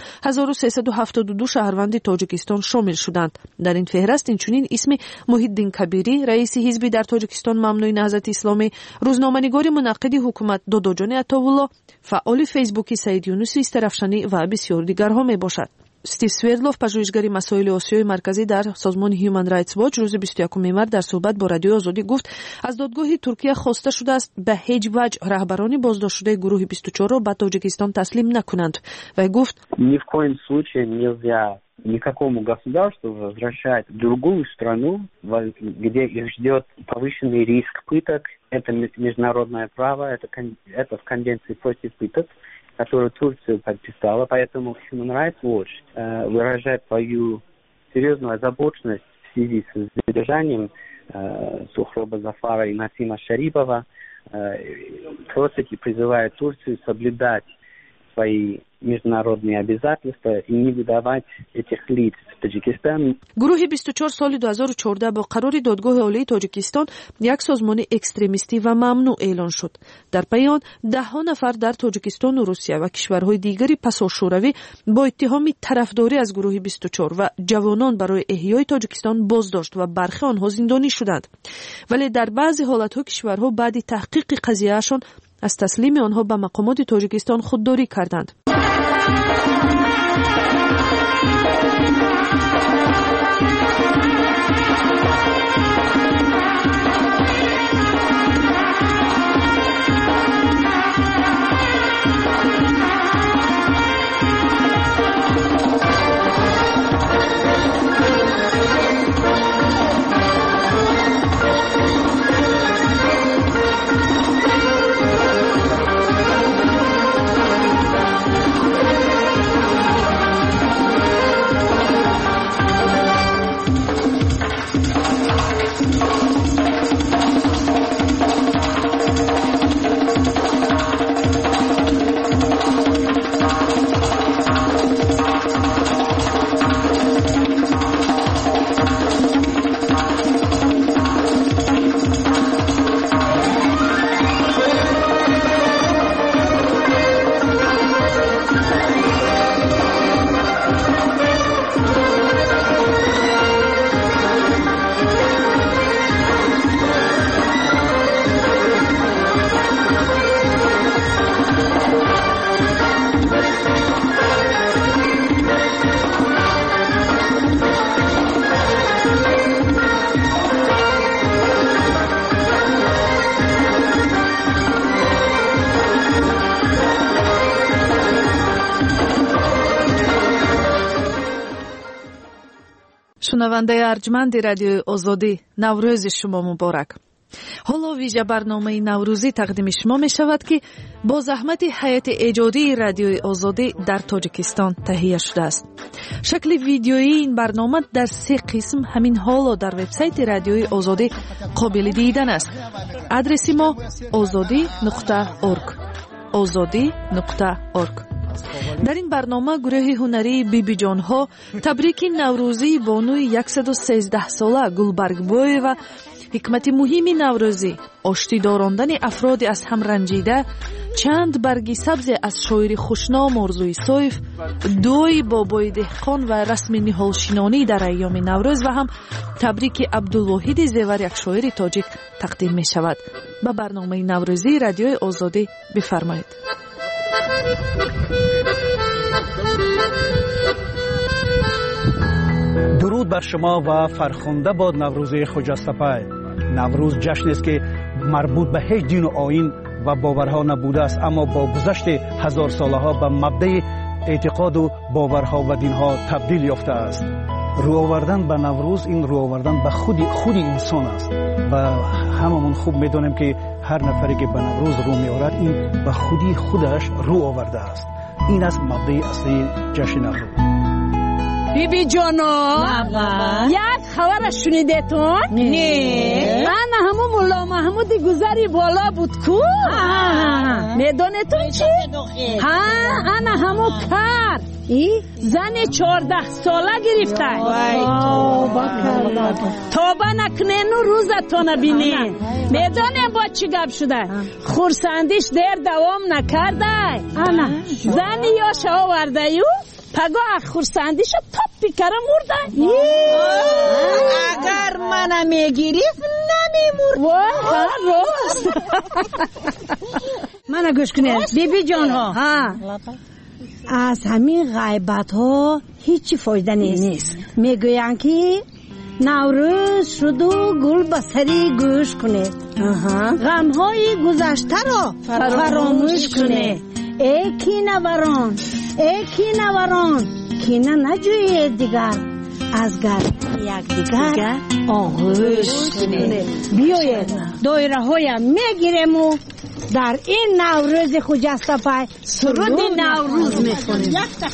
Speaker 8: 1372 шаҳрванди Тоҷикистон шомил шуданд. дар ин феҳрист инчунин исми Муҳиддин Кабирӣ раиси ҳизби дар Тоҷикистон Мамнӯи Наҳзати Исломӣ, рӯзноманигори мунаққиди ҳукумат Додоҷони Атовулло, фаъоли фейсбуки Саид Юнуси Истарафшанӣ ва бисёр дигарҳо мебошад. Стив Свердлов, пажӯҳишгари масоили Осиёи марказӣ дар созмони Human Rights Watch рӯзи 21 март дар суҳбат бо радиои озодӣ гуфт аз додгоҳи Туркия хоста шудааст ба ҳеҷ ваҷ раҳбарони боздоштшудаи гурӯҳи 24-ро ба Тоҷикистон таслим накунанд. Вай гуфт:
Speaker 21: ни в коем случае нельзя никакому государству возвращать в другую страну, где их ждет повышенный риск пыток. Это международное право, это в Конвенции против пыток, которую Турция подписала. Поэтому Human Rights Watch выражает свою серьезную озабоченность в связи с задержанием Суҳроба Зафара и Насима Шарипова. Просит и призывает Турцию соблюдать свои международные обязательства и не выдавать этих лиц в Таджикистан.
Speaker 8: гурӯҳи 24 соли 2014 бо қарори додгоҳи олии Тоҷикистон як созмони экстремистӣ ва мамнӯъ эълон шуд. дар пайи он даҳҳо нафар дар Тоҷикистону Русия ва кишварҳои дигари пасошӯравӣ бо иттиҳоми тарафдорӣ аз гурӯҳи 24 ва ҷавонон барои эҳёи Тоҷикистон боздошт ва бархи онҳо зиндонӣ шуданд. вале дар баъзе ҳолатҳо кишварҳо баъди таҳқиқи қазияашон аз таслими онҳо ба мақомоти Тоҷикистон худдорӣ карданд. шунавандаи арҷманди радиои озодӣ, наврӯзи шумо муборак. ҳоло вижа барномаи наврӯзӣ тақдими шумо мешавад ки бо заҳмати ҳайати эҷодии радиои озодӣ дар Тоҷикистон таҳия шудааст. шакли видеоии ин барнома дар 3 қисм ҳамин ҳоло дар вебсайти радиои озодӣ қобили дидан аст. адреси мо ozodi.org ozodi.org. در این برنامه گروه هنری بیبی جان ها تبریک نوروزی بانوی 113 ساله گلبرگبوی و حکمت مهمی نوروزی آشتی داراندن افراد از هم رنجیده، چند برگی سبز از شاعر خوشنام آرزوی سویف، دوی بابای دهقان و رسم نهالشینانی در ایام نوروز و هم تبریک عبدالواحد زیور یک شاعر تاجیک تقدیم می شود. به برنامه نوروزی رادیوی آزادی بفرمایید.
Speaker 4: درود بر شما و فرخنده باد نوروز خجسته. نوروز جشنی است که مربوط به هیچ دین و آیین و باورها نبوده است، اما با گذشت هزار ساله ها به مبدأ اعتقاد و باورها و دینها تبدیل یافته است. رو آوردن به نوروز این رو آوردن به خود انسان است و هممون خوب میدونیم که هر نفری که به نوروز رو میآورد این به خودش رو آورده است. این است مبدأ اصلی جشن نوروز.
Speaker 22: بیبی جانا یک خبر شنیده تو؟ نه انا همون مولا محمود گذری بالا بود کو؟ میدونه تو چی؟ انا همون کار زن 14 ساله گرفته. توبه نکنه نو روزتو نبینه. میدونه با چی گپ شده؟ خورسندیش دیر دوام نکرده. زن یا شاورده یو پگاه خورسندیش تاپی کرم مرده. اگر من میگیریف نمیمرد. راست من گوش کنید بیبی جان ها، از همین غیبت ها هیچی فایده نیست. میگوین که نوروز شد و گل بسری گوش کنید، غم های گذشته را فراموش کنید. ای کی نوران کینه نجویید دیگر، از گرد یک دیگر آغوش کنید. بیایید دایره هایم میگیریم و در این نوروز خجسته پای سرود نوروز میخونیم.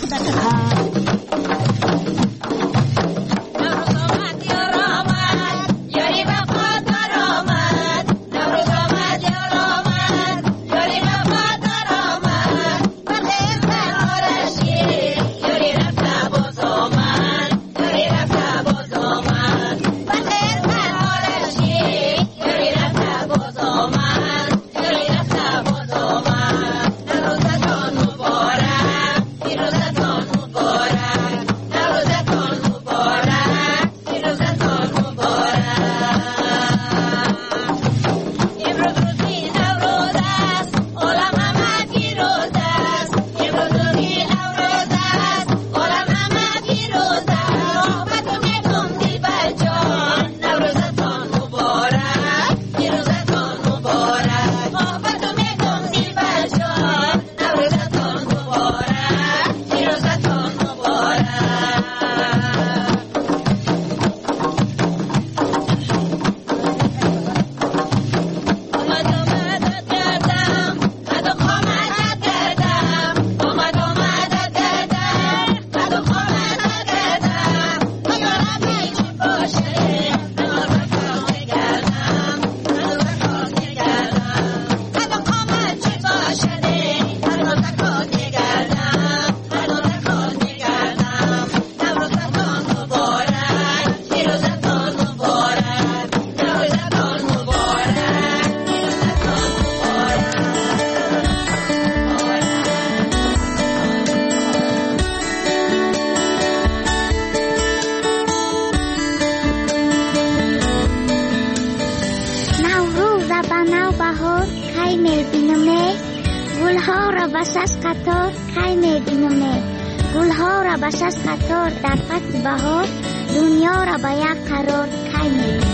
Speaker 23: بش از قطار در فصل بهار دنیا را به یک قرار کی می‌بینم.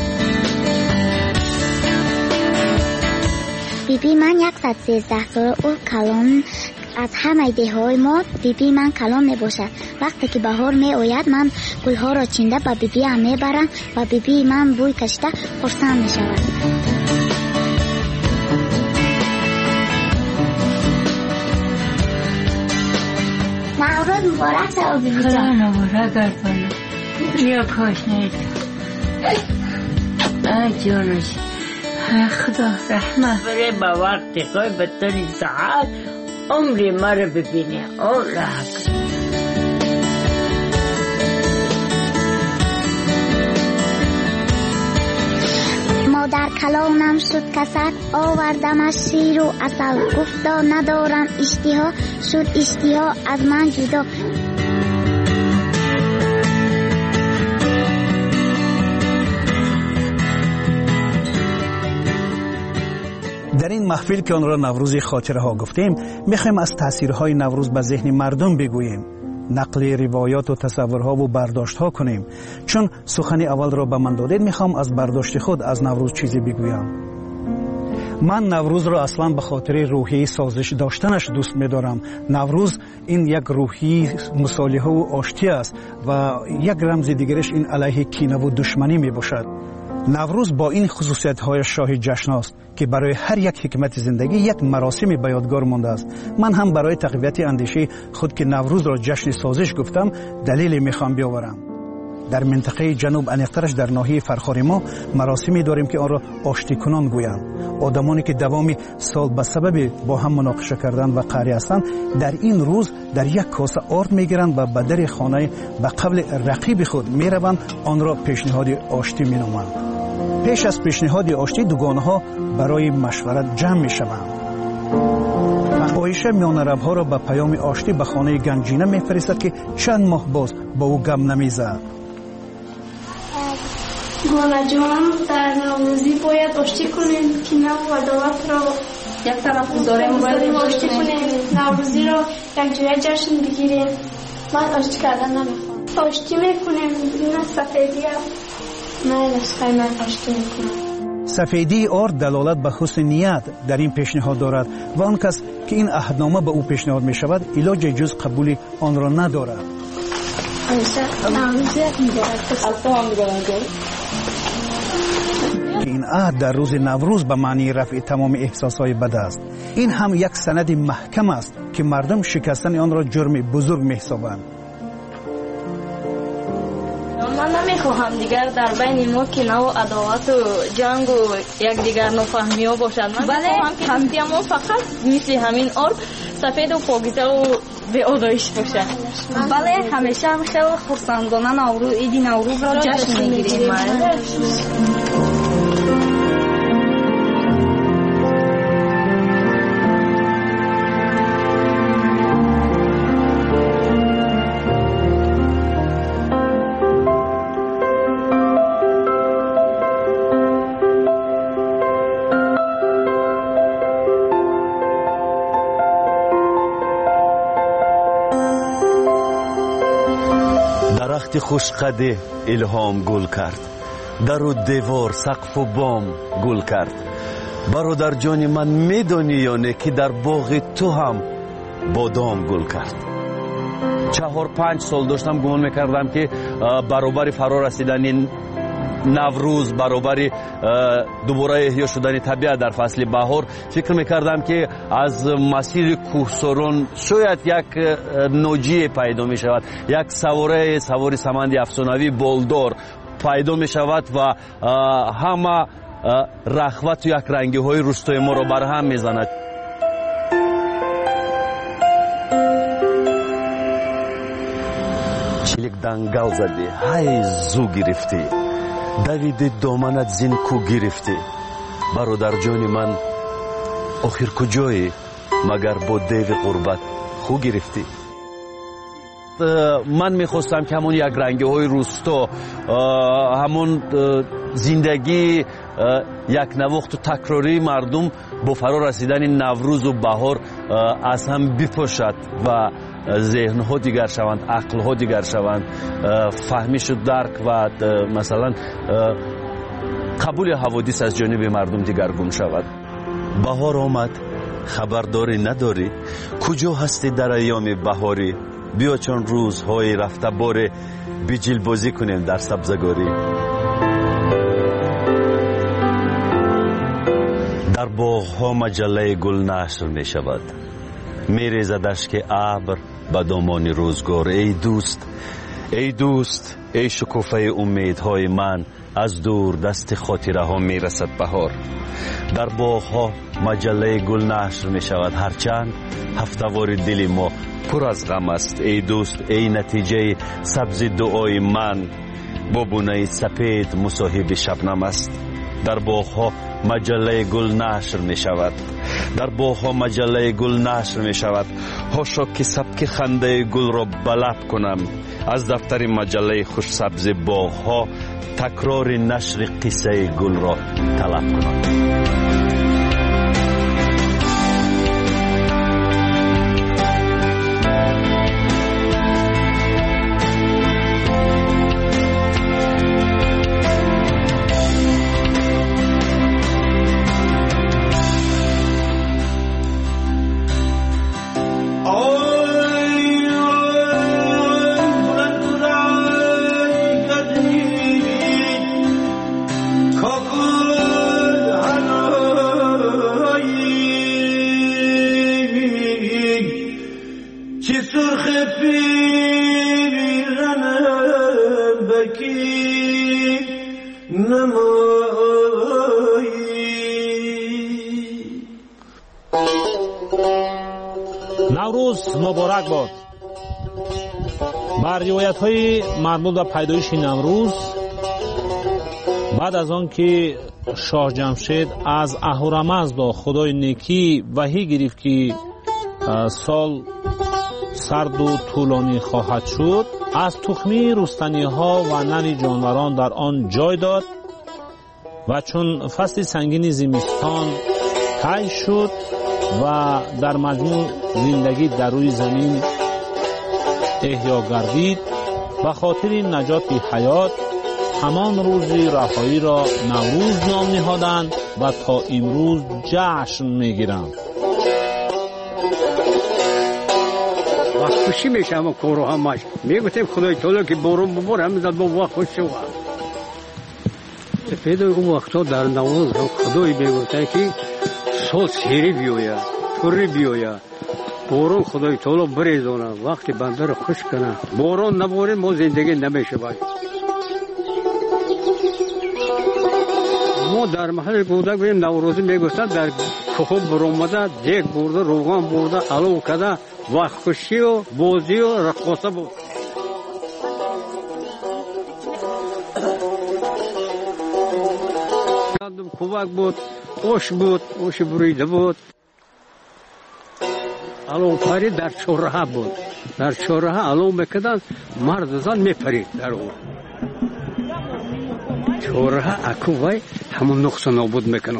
Speaker 23: بیبی من 113 ساله او کلان از همه دههای ما بیبی من کلان میباشد. وقتی که بهار می آید من گلها را چینده به بیبی هم میبرم و بیبی من بوی کشیده خرسند میشود. نوروز مبارک شد بیبی جان.
Speaker 22: خدا مبارک گردانه. یا کاش نیست. ای جانش. خدا رحمت بره با وقتی خوی بطنی ساعت
Speaker 2: عمری ما رو ببینه. الله
Speaker 23: در کلانم شد کسک آوردمش شیر و عسل گفتا ندارم اشتها شد اشتها از من جدا.
Speaker 4: در این محفل که آن را نوروز خاطره ها گفتیم میخوایم از تاثیرهای نوروز به ذهن مردم بگوییم، نقل روایات و تصورها و برداشتها کنیم. چون سخن اول را به من دادید میخوام از برداشت خود از نوروز چیزی بگویم. من نوروز را اصلا به خاطر روحی سازش داشتنش دوست می‌دارم. نوروز این یک روحی مصالحه و آشتی است و یک رمز دیگرش این علیه کینه و دشمنی میباشد. نوروز با این خصوصیت‌های شاه جشن است که برای هر یک حکمت زندگی یک مراسم به یادگار مانده است. من هم برای تقویت اندیشه خود که نوروز را جشن سازش گفتم دلیلی میخوام بیاورم. در منطقه جنوب انیقترش در ناحیه فرخار ما مراسمی داریم که آن را آشتی کنان گویند. آدمانی که دوام سال به سبب با هم مناقشه کردن و قهری هستند در این روز در یک کاسه آرد میگیرند و به در خانه به قبل رقیب خود میروند آن را پیشنهاد آشتی مینامند. پیش از پیشنهاد آشتی دوگانه ها برای مشورت جمع می شوند. عایشه میان ربها را به پیام آشتی به خانه گنجینه می فرستد که چند ماه باز با او گم نمی زد.
Speaker 6: گانه جان در نوروزی باید آشتی کنیم که نه و عداوت را یک طرف داریم آشتی کنیم. نوروزی را یک جای جشن بگیریم. من آشتی کردن نمیخوام. آشتی میکنیم نه سفیدی
Speaker 4: سفیدی آرد دلالت به حسن نیت در این پیشنهاد دارد و آن کس که این عهدنامه به او پیشنهاد می شود علاج جز قبول آن را ندارد. که این عهد در روز نوروز به معنی رفع تمام احساسهای بد است. این هم یک سند محکم است که مردم شکستن آن را جرم بزرگ می حسابند.
Speaker 9: من نمیخواهم دیگر در بین ما کینه و عداوت و جنگ و یک دیگر نفهمی ها باشد. من میخواهم که دوستی ما فقط مثل همین آرد سفید و پاکیزه و به آرایش باشد.
Speaker 24: بله همیشه هم خیلی خرسندانه نوروز عید نوروز را جشن میگیریم.
Speaker 25: خوشقده الهام گل کرد، در و دیوار سقف و بام گل کرد. برادر جان من میدانی یا نه که در باغ تو هم بادام گل کرد. 4-5 سال داشتم گمان میکردم که برابر فرا رسیدن نوروز، برابر دوباره احیا شدن طبیعت در فصل بهار، فکر میکردم که از مسیر کوهساران شاید یک ناجی پیدا می شود، یک سوار سمند افسانوی بالدار پیدا می شود و همه رخوت و یک رنگی های روستای ما را برهم می زند. چلیک دنگل زدی، های زو گرفتی، دوید دامنت زین کو گرفتی. برادر جان من آخر کجایی مگر با دیو قربت خو گرفتی؟ من میخواستم که همون یک رنگی های روستا، همون زندگی یک نواخت و تکراری مردم با فرا رسیدن نوروز و بهار از هم بپاشد و ذهنها دیگر شوند، عقلها دیگر شوند، فهمیش و درک و مثلا قبول حوادث از جانب مردم دیگرگون شود. بهار آمد، خبرداری نداری؟ کجا هستی در ایام بهاری؟ بیا چون روزهای رفته باره بیجیل بازی کنیم در سبزگاری. در باغها مجله گل نشر می شود، می ریزدش که ابر به دامان روزگار. ای دوست، ای دوست، ای شکوفه امیدهای من، از دور دست خاطره ها می رسد بهار. در باغ ها مجله گل نشر می شود، هرچند هفتهوار دل ما پر از غم است. ای دوست، ای نتیجه سبز دعای من، با بونه سپید مصاحب شبنم است. در باغ ها مجله گل نشر می شود، در باغ ها مجله گل نشر می شود. هاشا که سبک خنده گل را بلب کنم، از دفتر مجله خوش سبز باغ ها تکرار نشر قصه گل را طلب کنم.
Speaker 5: نوروز مبارک باد. بر روایت‌های مربوط به پیدایش نوروز، بعد از آن که شاه جمشید از اهورامزد خدای نیکی وحی گرفت که سال سرد و طولانی خواهد شد، از تخمی رستنی‌ها و نر جانوران در آن جای داد و چون فصل سنگین زمستان طی شد و در مجموع زندگی در روی زمین احیا گردید، به خاطر نجات حیات همان روز رهایی را نوروز نام نهادند و تا امروز جشن میگیرند.
Speaker 7: وقت خوشی میشه اما کارو همش میگفتیم خدای تعالی که بارون ببار همین زد با وقت خوش شد. پیدا اون وقتا در نوروز خدای میگفتن که سال سیری بیاید، توری بیاید، بارون خدای تعالی بریزونه، وقتی بنده رو خوش کنه. بارون نباره ما زندگی نمیشه باید. ما در محل گودک بریم نوروزی میگفتن در کهوب برآمده، دیگ برده، روغن برده، علو کده، وقت خوشی و بازی و رقصه بود. کوبک بود، اوش بود، اوش بریده بود. علو پرید در چهره بود، در چهره علو میکدن، مرد زن میپرید در اون چهره اکوی همون نقص نابود میکنه.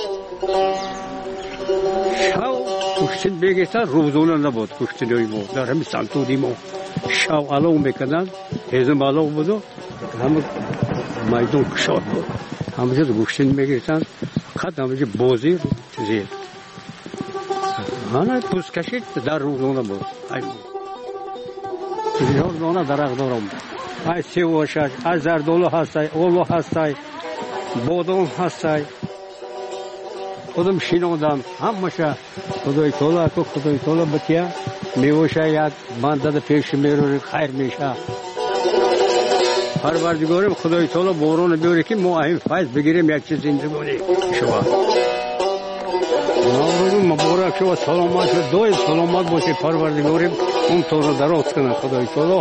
Speaker 7: شاو کشتن بگیتن روزونه نبود، کشتنوی بود در همین سنتودی ما شاو علو میکدن، هزم علو بود و همون میدون کشاد بود. همونجا گوشتن میگیرتن، خط همونجا بازی چیزی هنه پوست کشید در روزونه بود. چیزیار دانه درخ دارم، ای سیو شد، ای زردولو هستای، اولو هستای، بادام هستای، خودم شینودم همشه. خدای تعالی که خدای تعالی بتیا میوشه یک بنده پیش میروی خیر میشه. پروردگارم خدای تعالی بارون بیاره که ما این فیض بگیریم یک چیز زندگانی شما. نوروز مبارک شو، سلامت شو، دوی سلامت باشه. پروردگارم اون تو رو دراز کنه خدای تعالی.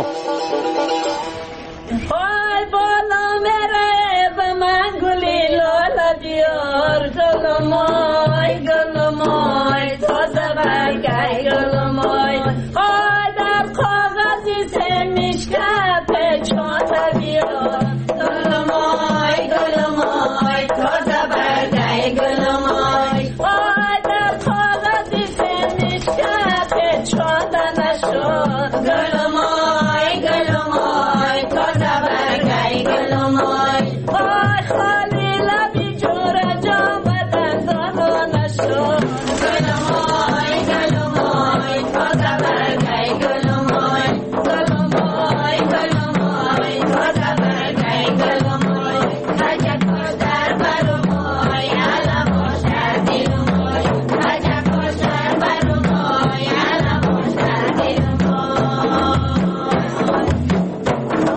Speaker 10: وای بالا میره به من گلی لالا بیار، گلمای گلمای تازه برگای گلمای. وای در کاغذی سمیشکه پیچات بیار، گلمای گلمای تازه برگای گلمای. وای در کاغذی سمیشکه پیچات نشد، گلمای گلمای تازه برگای گلمای. وای خالی لبی جور جام بدن دادا نشد، گلمای گلمای تازه برگای گلمای. گلمای گلمای تازه برگای گلمای. خجک باش در برمای علم باش در دیرمای، خجک باش در برمای علم باش در دیرمای.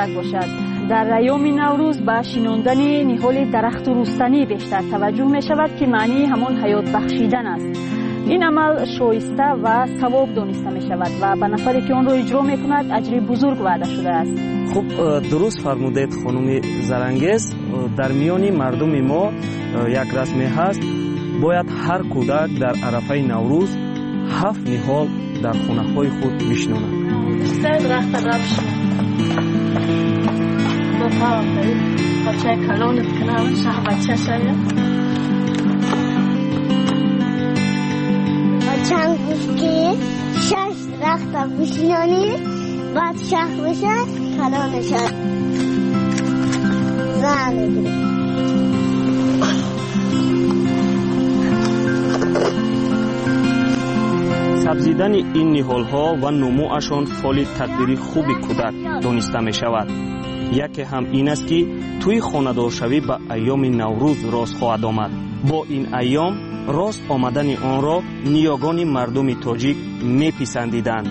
Speaker 1: کودک باشد. در ایام نوروز به شناندن نهال درخت رستنی بیشتر توجه می شود که معنی همان حیات بخشیدن است. این عمل شایسته و ثواب دانسته می شود و به نفری که آن را اجرا می کند اجر بزرگ وعده شده است.
Speaker 3: خب درست فرمودید خانم زرنگیز. در میان مردم ما یک رسمی هست، باید هر کودک در عرفه نوروز 7 نهال در خانه های خود بشناند.
Speaker 6: درخت رفت با پاوی بچه کلانت کنم شه بچه شاید
Speaker 23: چند گفت که 6 درخت بشنانی بعد شخ بشه کلانه شد زن میگیره.
Speaker 3: سبزیدن این نهال ها و نموشان فعال تدبیری خوبی کودک دانسته می شود. یکی هم این است که توی خانه‌دار شوی به ایام نوروز راست خواهد آمد. با این ایام راست آمدن آن را نیاگان مردم تاجیک می پسندیدند.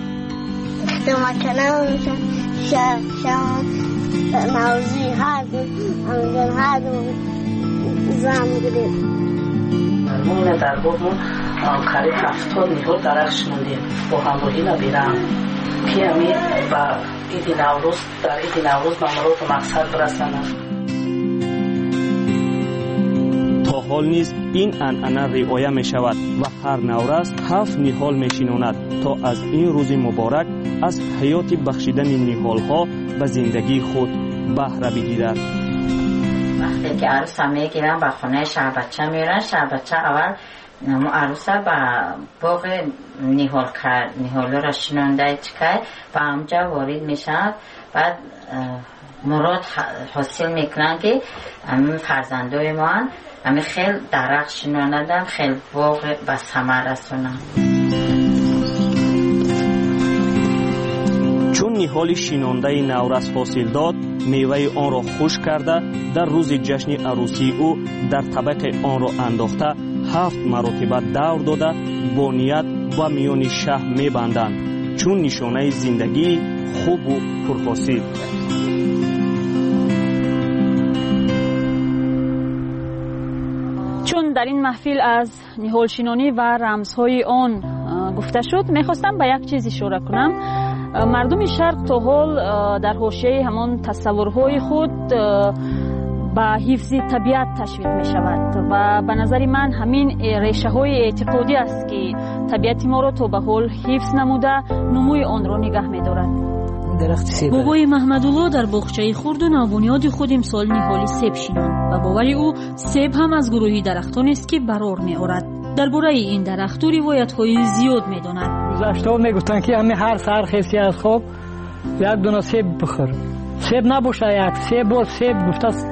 Speaker 23: نوروزی هر دو زن میگیریم.
Speaker 11: در بودمون قریب 70 نهال درخت شنوندیم با همراهی نبیرم که همین با عید نوروز در عید نوروز به مراد مقصد برسند.
Speaker 3: تا حال نیز این عنعنه رعایت می شود و هر نوروز 7 نهال می شناند تا از این روز مبارک از حیات بخشیدن نهال ها به زندگی خود بهره بگیرد.
Speaker 2: وقتی که عروس هم میگیرن به خونه شهربچه میرن، شهربچه اول عروسه به باغ نهال را شنونده چکه و همجا وارد میشن. بعد مراد حاصل میکنن که همین فرزندوی ما همین خیلی درخت شنوندن، خیلی باغ به ثمر رسونن.
Speaker 3: چون نهال شنانده نوروز حاصل داد، میوه آن را خشک کرده در روز جشن عروسی او در طبق آن را انداخته 7 مرتبه دور داده با نیت و میان شهر میبندند چون نشانه زندگی خوب و پرحاصل.
Speaker 1: چون در این محفل از نهال شنانی و رمزهای آن گفته شد، میخواستم به یک چیز اشاره کنم. مردم شرق تا حال در حاشیه همان تصورهای خود به حفظ طبیعت تشویق می شود و به نظر من همین ریشه های اعتقادی است که طبیعت ما را تا به حال حفظ نموده نموی آن را نگه می دارد. بابای محمدالله در باغچه خرد و نوبنیاد خود امسال نهال سیب شناند و باور او سیب هم از گروهی درختان است که برار می آورد. درباره این درخت روایت های زیاد می داند.
Speaker 12: گذشته می گفتن که همه هر سحر خیسی از خواب یک دونه سیب بخور، سیب نباشه یک سیب و سیب گفته است.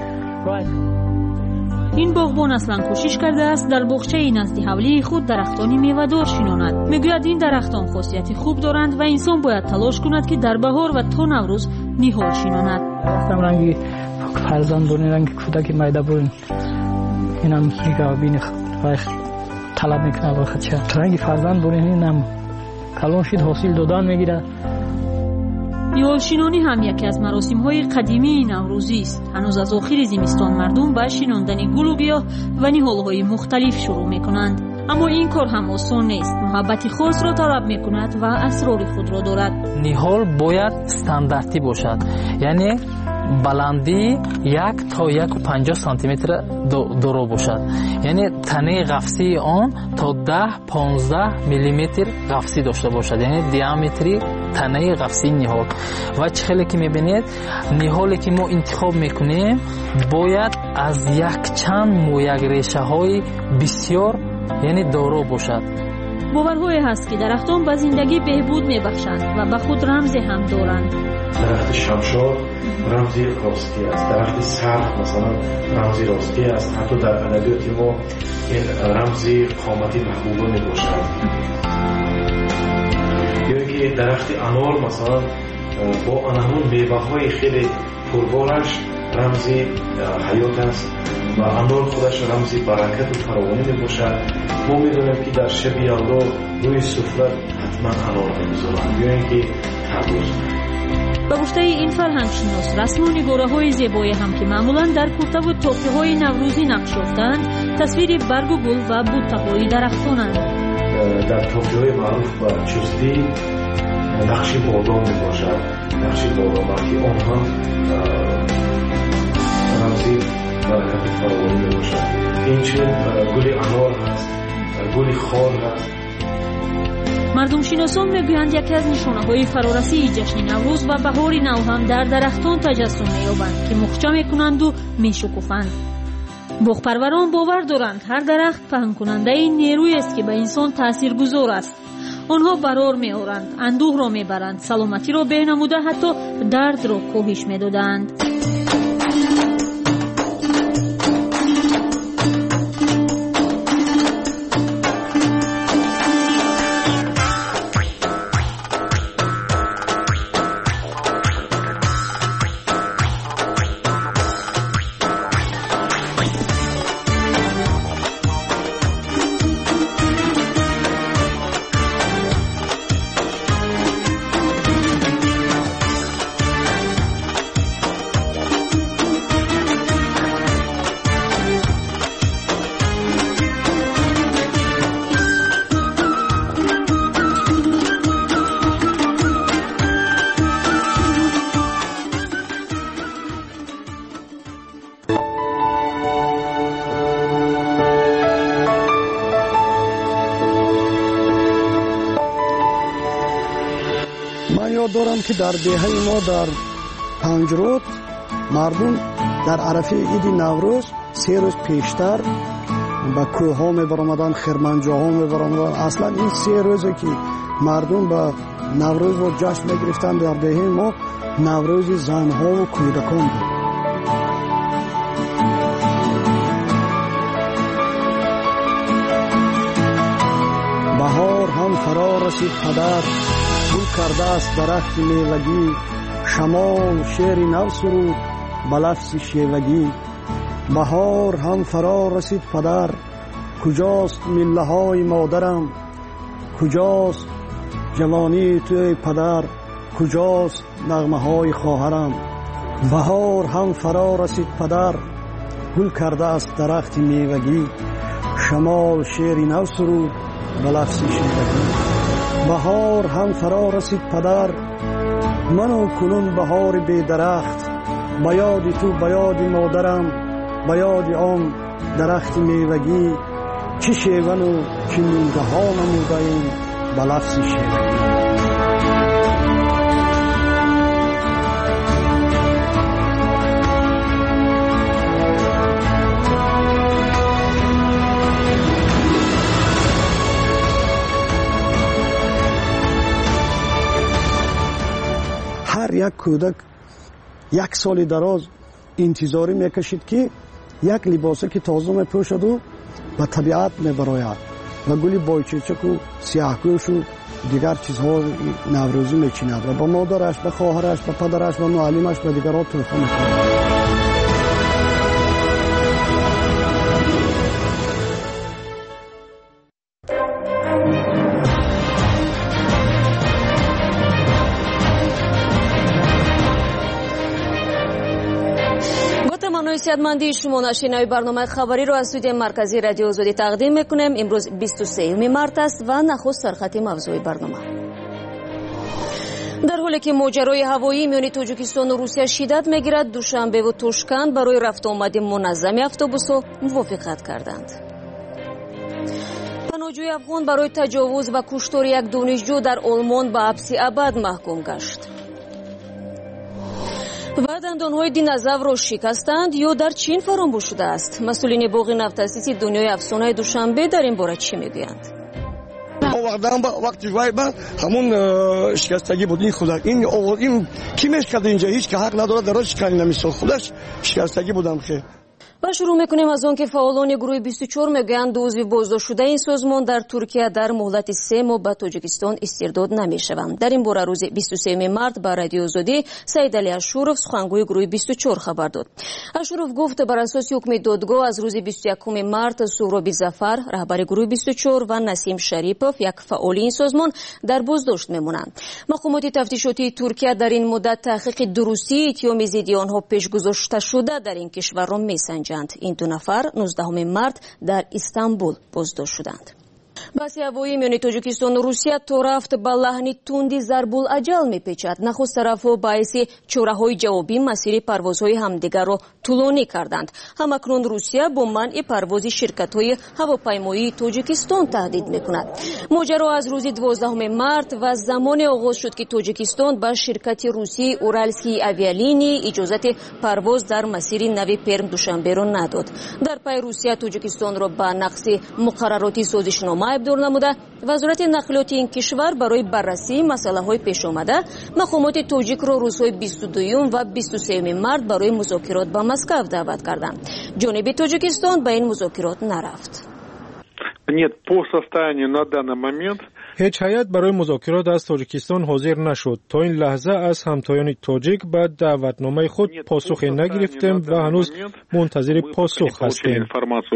Speaker 1: این باغبان اصلا کوشش کرده است در باغچه نزد حولی خود درختانی میوه‌دار شناند. میگوید این درختان خاصیت خوب دارند و انسان باید تلاش کند که در بهار و تا نوروز نهال شناند.
Speaker 12: درختم رنگی فرزند بونی رنگی کودک میده بونی اینم میگه بینی طلب میکنه با خدشه رنگی فرزند بونی اینم کلان شید حاصل دادن میگیره.
Speaker 1: نهال شنانی هم یکی از مراسم‌های قدیمی نوروزی است. هنوز از آخر زمستان مردم به شناندن گل و گیاه و نهال‌های مختلف شروع می‌کنند. اما این کار هم آسان نیست. محبت خاص را طلب می‌کند و اسرار خود را دارد.
Speaker 13: نهال باید استانداردی باشد. یعنی بلندی 1 تا 1.50 سانتی متر دورو باشد. یعنی تنه قفسی آن تا 10-15 میلیمتر قفسی داشته باشد. یعنی دیامتری تنه قفسی نهال. و چخیلی که میبینید نهالی که ما انتخاب میکنیم باید از یک چند و یک ریشه های بسیار یعنی دورو باشد.
Speaker 1: باورهایی هست که درختان به زندگی بهبود میبخشند و به خود رمزی هم دارند.
Speaker 26: درخت شمشاد رمزی راستی است، درخت سرخ مثلا رمزی راستی است. حتی در ادبیات ما این رمزی قامتی محبوبه می باشد. یا که درخت انار مثلا با همون میوه های خیلی پربارش رمزی حیات است و انار خودش رمزی برکت و فراوانی می باشد. ما می دونیم که در شب یلدا روی سفره حتما انار می گذارند یا اینکه تربوز.
Speaker 1: به گفته این فرهنگشناس، رسم و نگاره‌های زیبایی هم که معمولاً در کرته و تاقی‌های نوروزی نقش یافته‌اند، تصویر برگ و گل و بوته‌های درختانند.
Speaker 26: در تاقی‌های معروف به چوستی نقش بادام میباشد. نقش بادام که آن هم رمزی برکت فراوانی میباشد. اینچنین گل انار هست، گل خار هست.
Speaker 1: مردم شناسان میگویند یکی از نشانه‌های فرارسی جشن نوروز و بهار نو هم در درختان تجسم می‌یابند که مخچه می‌کنند و می‌شکوفند. باغپروران باور دارند هر درخت پهن کننده نیرویی است که به انسان تاثیرگذار است. آنها برار می‌آورند، اندوه را می‌برند، سلامتی را بنموده حتی درد را کاهش می‌دادند.
Speaker 14: دارم که در دهه ما در پنجرود مردم در عرفه عید نوروز 3 روز پیشتر به کوه ها می برآمدند، خرمنجاها می برآمدند. اصلا این 3 روزی که مردم به نوروز و جشن می گرفتند در دهه ما نوروز زنها و کودکان بود. بهار هم فرا رسید پدر، گل کرده است درخت میوگی، شمال شعر نو سرود به لفظ شیوگی. بهار هم فرا رسید پدر، کجاست مله های مادرم، کجاست جوانی توی پدر، کجاست نغمه های خواهرم. بهار هم فرا رسید پدر، گل کرده است درخت میوگی، شمال شعر نو سرود به لفظ شیوگی. بهار هم فرا رسید پدر، منو کنون بهار بی درخت، به یاد تو به یاد مادرم، به یاد آن درخت میوگی، چه شیون و چه میوه ها نموده ایم به لفظ شیوگی. یک کودک 1 سال دراز انتظاری میکشید که یک لباسه که تازه میپوشد و به طبیعت میبراید و گلی بایچیچک و سیاه‌پوش و دیگر چیزها نوروزی میچیند و با مادرش، به خواهرش، به پدرش و معلمش و دیگرها تحفه میکند.
Speaker 15: سیادمندی شما نشینای برنامه خبری رو از استودیوی مرکزی رادیو آزادی تقدیم میکنیم. امروز 23 مارس است و نخست سرخط موضوع برنامه. در حالی که ماجرای هوایی میان تاجیکستان و روسیه شدت میگیرد، دوشنبه و توشکند برای رفت آمد منظم اتوبوس‌ها موافقت کردند. پناهجوی افغان برای تجاوز و کشتار یک دانشجو در آلمان به حبس ابد محکوم گشت. و دندانهای دینازور را شکستند یا در چین فراموش شده است. مسئولین باغ نفت‌تأسیسی دنیای افسانه دوشنبه در این باره چی میگویند؟
Speaker 14: وقتی همون شکستگی بود. این خدا این کی میشکست اینجا؟ هیچ که حق نداره، درست کاری نمیشه. خودش شکستگی بودم. خیر
Speaker 15: و شروع میکنیم از آن که فعالان گروه 24 میگویند عضو بازداشت شده این سازمان در ترکیه در مهلت 3 ماه به تاجیکستان استرداد نمیشوند. در این باره روز 23 مارس به رادیو آزادی سید علی اشورف سخنگوی گروه 24 خبر داد. اشورف گفت بر اساس حکم دادگاه از روز 21 مارس سهراب ظفر رهبر گروه 24 و نسیم شریپوف یک فعال این سازمان در بازداشت میمونند. مقامات تفتیشاتی ترکیه در این مدت تحقیق درستی اتهام ضد آنها پیش گذاشته شده در این کشور را میسنجند. این دو نفر 19 مارس در استانبول بازداشت شدند. بحث هوایی میان تاجیکستان و روسیه تا رفت به لحنی تندی ضرب الاجل میپیچد. نخست طرفها باعث چاره‌های جوابی مسیر پروازهای همدیگر را طولانی کردند. همکنون روسیه با منع پرواز شرکت‌های هواپیمایی تاجیکستان تهدید میکند. ماجرا از روز 12 مارس و زمان آغاز شد که تاجیکستان به شرکت روسی اورالسکی اویالینی اجازه پرواز در مسیر نوی پرم دوشنبه را نداد. در پی روسیه تاجیکستان را به نقض مقررات سازشنامه ابدار نموده. وزارت نقلیات این کشور برای بررسی مسائل پیش آمده مقامات تاجیک را روزهای 22 و 23 مارس برای مذاکرات به مسکو دعوت کردند. جانب تاجیکستان به این مذاکرات نرفت.
Speaker 16: هیچ هیئت برای مذاکرات از تاجیکستان حاضر نشد. تا این لحظه از همتایان تاجیک به دعوتنامه خود پاسخی نگرفتیم و هنوز منتظر پاسخ هستیم.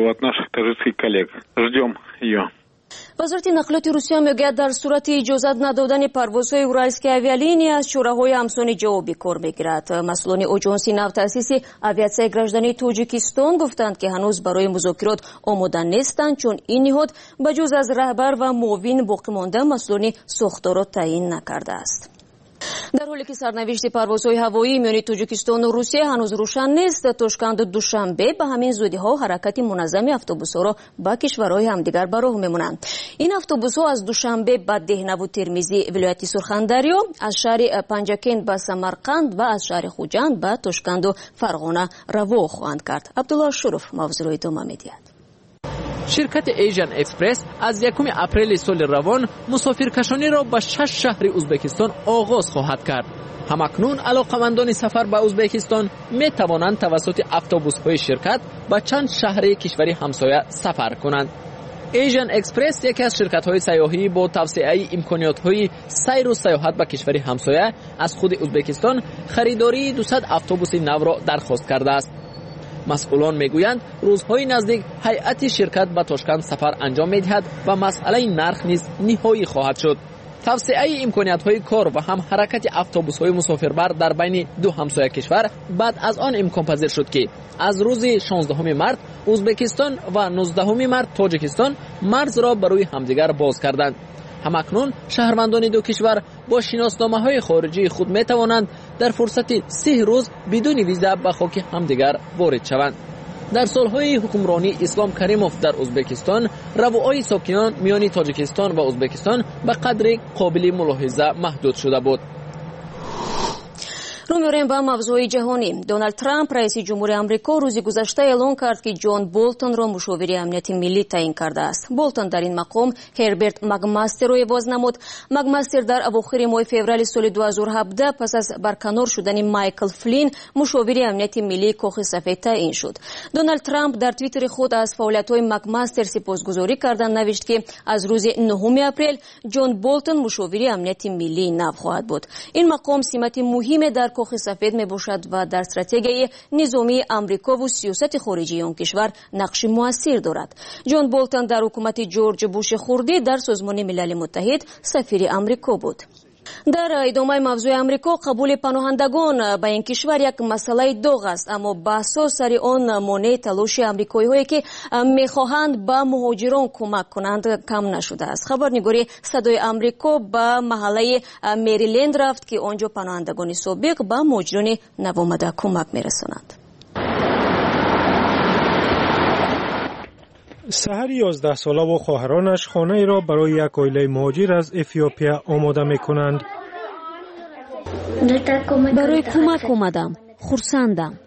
Speaker 15: وزارت نقلیات روسیه میگوید در صورت اجازت ندادن پروازهای اورالسکی اویالینی از چاره‌های همسان جوابی کار میگیرد. مسئولان آژانس ناو تأسیس اویاسیای گراژدانی تاجیکستان گفتند که هنوز برای مذاکرات آماده نیستند چون این نهاد بجز از رهبر و معاون باقی مانده مسئولان ساختار را تعیین نکرده است. در حالی که سرنوشت پروازهای هوایی میان تاجیکستان و روسیه هنوز روشن نیست، تاشکند دوشنبه به همین زودی‌ها حرکت منظم اتوبوس‌ها را به کشورهای همدیگر به راه می‌مانند. این اتوبوس‌ها از دوشنبه به دهنه و ترمیزی ولایت سرخندریا، از شهر پنجکند به سمرقند و از شهر خوجند به تاشکند و فرغانه راه خواهند کرد. عبدالله شرف موضوع را ادامه می‌دهد.
Speaker 13: شرکت ایژن اکسپرس از 1 اپریل سال روان مسافرکشانی را به 6 شهر ازبکستان آغاز خواهد کرد. همکنون علاقمندان سفر به ازبکستان می توانند توسط اتوبوس‌های شرکت به چند شهر کشور همسایه سفر کنند. ایژن اکسپرس یکی از شرکت‌های سیاحی با توسعه امکانات‌های سیر و سیاحت به کشور همسایه از خود ازبکستان خریداری 200 اتوبوس نو را درخواست کرده است. مسئولان میگویند روزهای نزدیک هیئت شرکت به تاشکند سفر انجام میدهد و مسئله نرخ نیز نهایی خواهد شد. توسعه امکانات‌های کار و هم حرکت اتوبوس‌های مسافربر در بین دو همسایه کشور بعد از آن امکان پذیر شد که از روز 16 مارس ازبکستان و 19 مارس تاجیکستان مرز را برای همدیگر باز کردند. همکنون شهروندان دو کشور با شناسنامه‌های خارجی خود می‌توانند در فرصت 3 روز بدون ویزا به خاک همدیگر وارد شوند. در سالهای حکمرانی اسلام کریموف در ازبکستان روابط ساکنان میان تاجیکستان و ازبکستان به قدر قابل ملاحظه محدود شده بود.
Speaker 15: رو می‌ریم به موضوع جهانی. دونالد ترامپ رئیس جمهور آمریکا روز گذشته اعلام کرد که جان بولتون را مشاور امنیت ملی تعیین کرده است. بولتون در این مقام هربرت مکماستر را عوض نمود. مکماستر در اواخر ماه فوریه سال 2017 پس از برکنار شدن مایکل فلین مشاور امنیت ملی کاخ سفید تعیین شد. دونالد ترامپ در توییتر خود از فعالیت‌های مکماستر سپاسگزاری کردن نوشت که از روز 9 اپریل جان بولتون مشاور امنیت ملی نو خواهد بود. این مقام سمت مهمی در کاخ سفید می باشد و در استراتژی نظامی آمریکا و سیاست خارجی آن کشور نقش موثر دارد. جان بولتون در حکومت جورج بوش خردی در سازمان ملل متحد سفیر آمریکا بود. در ادامه موضوع آمریکا قبول پناهندگان به این کشور یک مسئله داغ است، اما بحث سر آن مانع تلاش آمریکایی‌هایی که می‌خواهند به مهاجران کمک کنند کم نشده است. خبرنگاری صدای آمریکا به محله مریلند رفت که آنجا پناهندگان سابق به مهاجران نوآمده کمک می‌رسانند.
Speaker 16: سحر 11 ساله و خواهرانش خانه را برای یک عائله مهاجر از اتیوپیا آماده می‌کنند.
Speaker 15: برای کمک آمدم. خرسندم.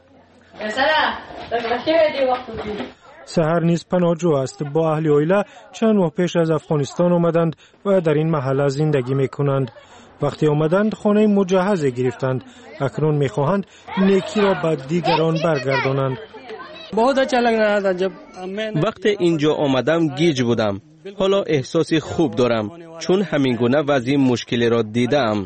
Speaker 16: سحر نیز پناهجو است. با اهل عائله چند ماه پیش از افغانستان آمدند و در این محله زندگی می‌کنند. وقتی آمدند خانه مجهز گرفتند. اکنون می‌خواهند نیکی را به دیگران برگردانند.
Speaker 8: وقتی اینجا آمدم گیج بودم. حالا احساس خوب دارم چون همین گونه وضع مشکلی را دیدم.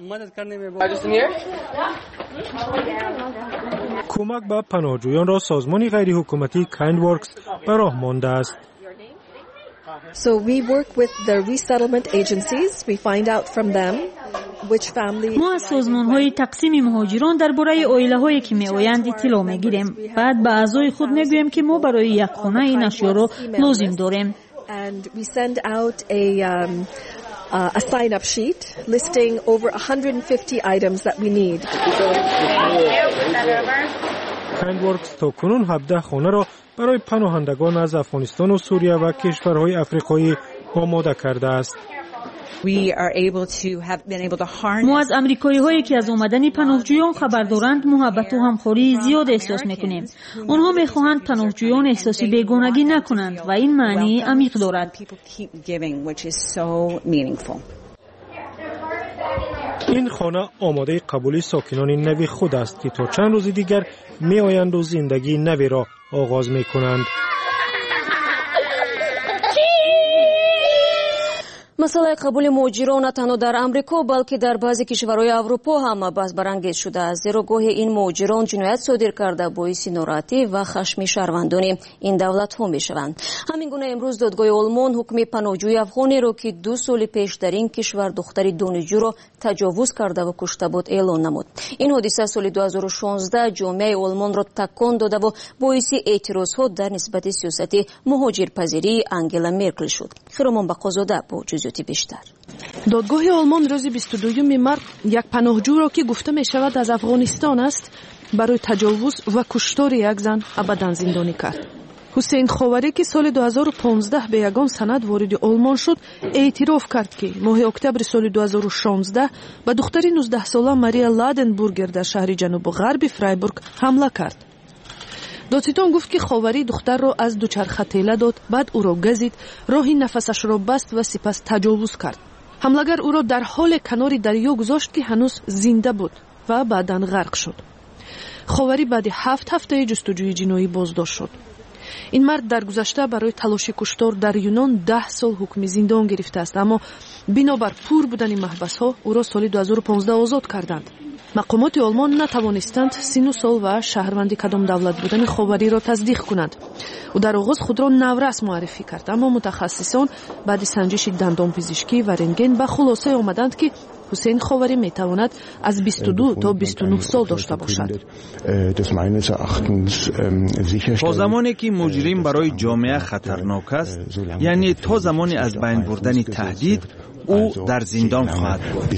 Speaker 16: کمک به پناهجویان را سازمان غیر حکومتی کایند ورکس به راه مانده است.
Speaker 17: So we work with the resettlement agencies. We find out from them which family.
Speaker 1: ما از سازمان‌های تقسیم مهاجران درباره عائله‌هایی که می‌آیند اطلاع می‌گیریم. بعد به اعضای خود می‌گوییم که ما برای یک خانه این اشیا را لازم داریم.
Speaker 17: And we send out a sign-up sheet listing over 150 items that we need.
Speaker 16: کایند ورکس تا کنون 17 خانه را برای پناهندگان از افغانستان و سوریه و کشورهای افریقایی آماده کرده است.
Speaker 1: ما از امریکایی‌هایی که از آمدن پناهجویان خبر دارند محبت و همخوری زیاد احساس می‌کنیم. آنها می‌خواهند پناهجویان احساسی بیگانگی نکنند و این معنی عمیق دارد.
Speaker 16: این خانه آماده قبول ساکنان نوی خود است که تا چند روز دیگر می‌آیند و زندگی نوی را آغاز می‌کنند.
Speaker 15: مسئله قبول مهاجران نه تنها در امریکا بلکه در بعضی کشورهای اروپا هم بحث برانگیز شده است. زیرا گاهی این مهاجران جنایت صادر کرده باعث ناراحتی و خشم شهروندان این دولت‌ها می‌شوند. همین گونه امروز دادگاه آلمان حکم پناهجوی افغانی را که 2 سال پیش در این کشور دختری دانشجو را تجاوز کرده و کشته بود اعلان نمود. این حادثه سال 2016 جامعه آلمان را تکان داده و باعث اعتراض‌ها در نسبت سیاست مهاجرپذیری انگلا مرکل شد. خیرمان بقازاده با بیشتر.
Speaker 18: دادگاه آلمان روز 22 مارس یک پناهجو را که گفته می شود از افغانستان است برای تجاوز و کشتار یک زن ابداً زندانی کرد. حسین خاوری که سال 2015 به یگان سند وارد آلمان شد اعتراف کرد که ماه اکتبر سال 2016 به دختر 19 ساله ماریا لادنبورگر در شهر جنوب غرب فرایبورگ حمله کرد. دادستان گفت که خاوری دختر را از دوچرخه تیله داد، بعد او را گزید، راهی نفسش را بست و سپس تجاوز کرد. حملگر او را در حال کنار دریا گذاشت که هنوز زنده بود و بعداً غرق شد. خاوری بعد 7 هفته جستجوی جنایی بازداشت شد. این مرد در گذشته برای تلاش کشتار در یونان 10 سال حکم زندان گرفته است، اما بنابر پور بودن محبس‌ها او را سال 2015 آزاد کردند. مقامات آلمان نتوانستند سن سال و شهروندی کدام دولت بودن خاوری را تصدیق کنند. او در آغاز خود را نورس معرفی کرد، اما متخصصان بعد سنجش دندان پزشکی و رنتگن به خلاصه آمدند که حسین خاوری میتواند از 22 تا 29 سال داشته باشد.
Speaker 19: تا زمانی که مجرم برای جامعه خطرناک است، یعنی تا زمانی از بین بردن تهدید، او در زندان خواهد بود.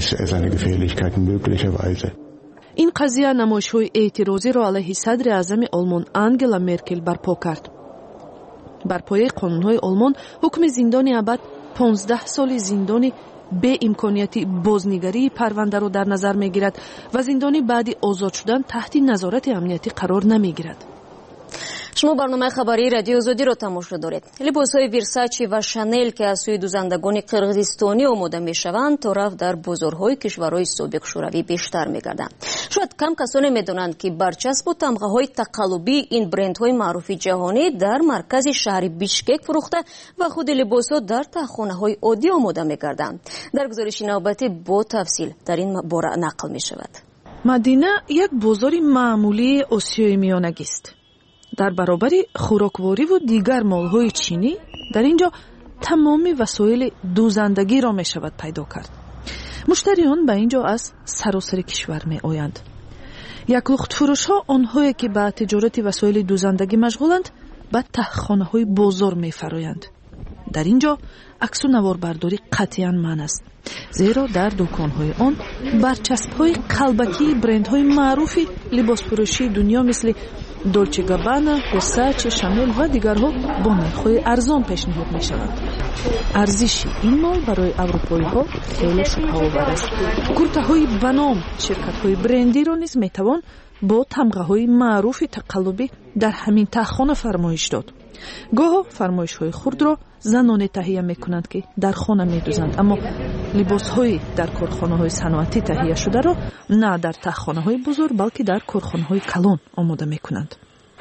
Speaker 18: این قضیه نمایش‌های اعتراضی را علیه صدر اعظم آلمان انگلا مرکل برپا کرد. بر پایه قانون‌های آلمان حکم زندان ابد 15 سال زندانی به امکانیت بازنگری پرونده را در نظر می‌گیرد و زندانی بعد آزاد شدن تحت نظارت امنیتی قرار نمی‌گیرد.
Speaker 15: شما برنامه خبری رادیو آزادی را تماشا دارید. لباس‌های ورساچی و شانل که از سوی دوزندگان قرقیزستانی آماده می‌شوند تا رفت در بازارهای کشورهای سابق شوروی بیشتر می‌گردند. شاید کم کسانی می‌دانند که برچسب و تمغه‌های تقلبی این برندهای معروف جهانی در مرکز شهر بیشکک فروخته و خود لباس‌ها در تخانه‌های عادی آماده می‌گردند. در گزارش نوبتی با تفصیل در این باره نقل می‌شود.
Speaker 18: مدینه یک بازار معمولی آسیای میانگی است. در برابر خوراکواری و دیگر مال‌های چینی در اینجا تمام وسایل دوزندگی را می شود پیدا کرد. مشتریان به اینجا از سراسر کشور می آیند. یک لخت فروش ها آنهایی که به تجارت وسایل دوزندگی مشغولند به تهخانه های بازار می فرایند. در اینجا عکس و نواربرداری قطعاً منع است، زیرا در دکان‌های آن برچسب‌های قلبکی برندهای معروف لباس فروشی دنیا مثل دولچه گابانا، ورساچه، شانل و دیگرها با نرخ‌های ارزان پیشنهاد می‌شوند. ارزش این مال برای اروپایی‌ها خیلی شبه‌آور است. کورتاهای بنام شرکت‌های برندی را نیز می‌توان با تمغه‌های معروف تقلبی در همین تخانه فرمایش داد. گاه فرمایش‌های خرد را زنان تهیه می‌کنند که در خانه می‌دوزند، اما لباس‌های در کارخانه‌های صنعتی تهیه شده را نه در تخانه‌های بزرگ بلکه در کارخانه‌های کلان آماده می‌کنند.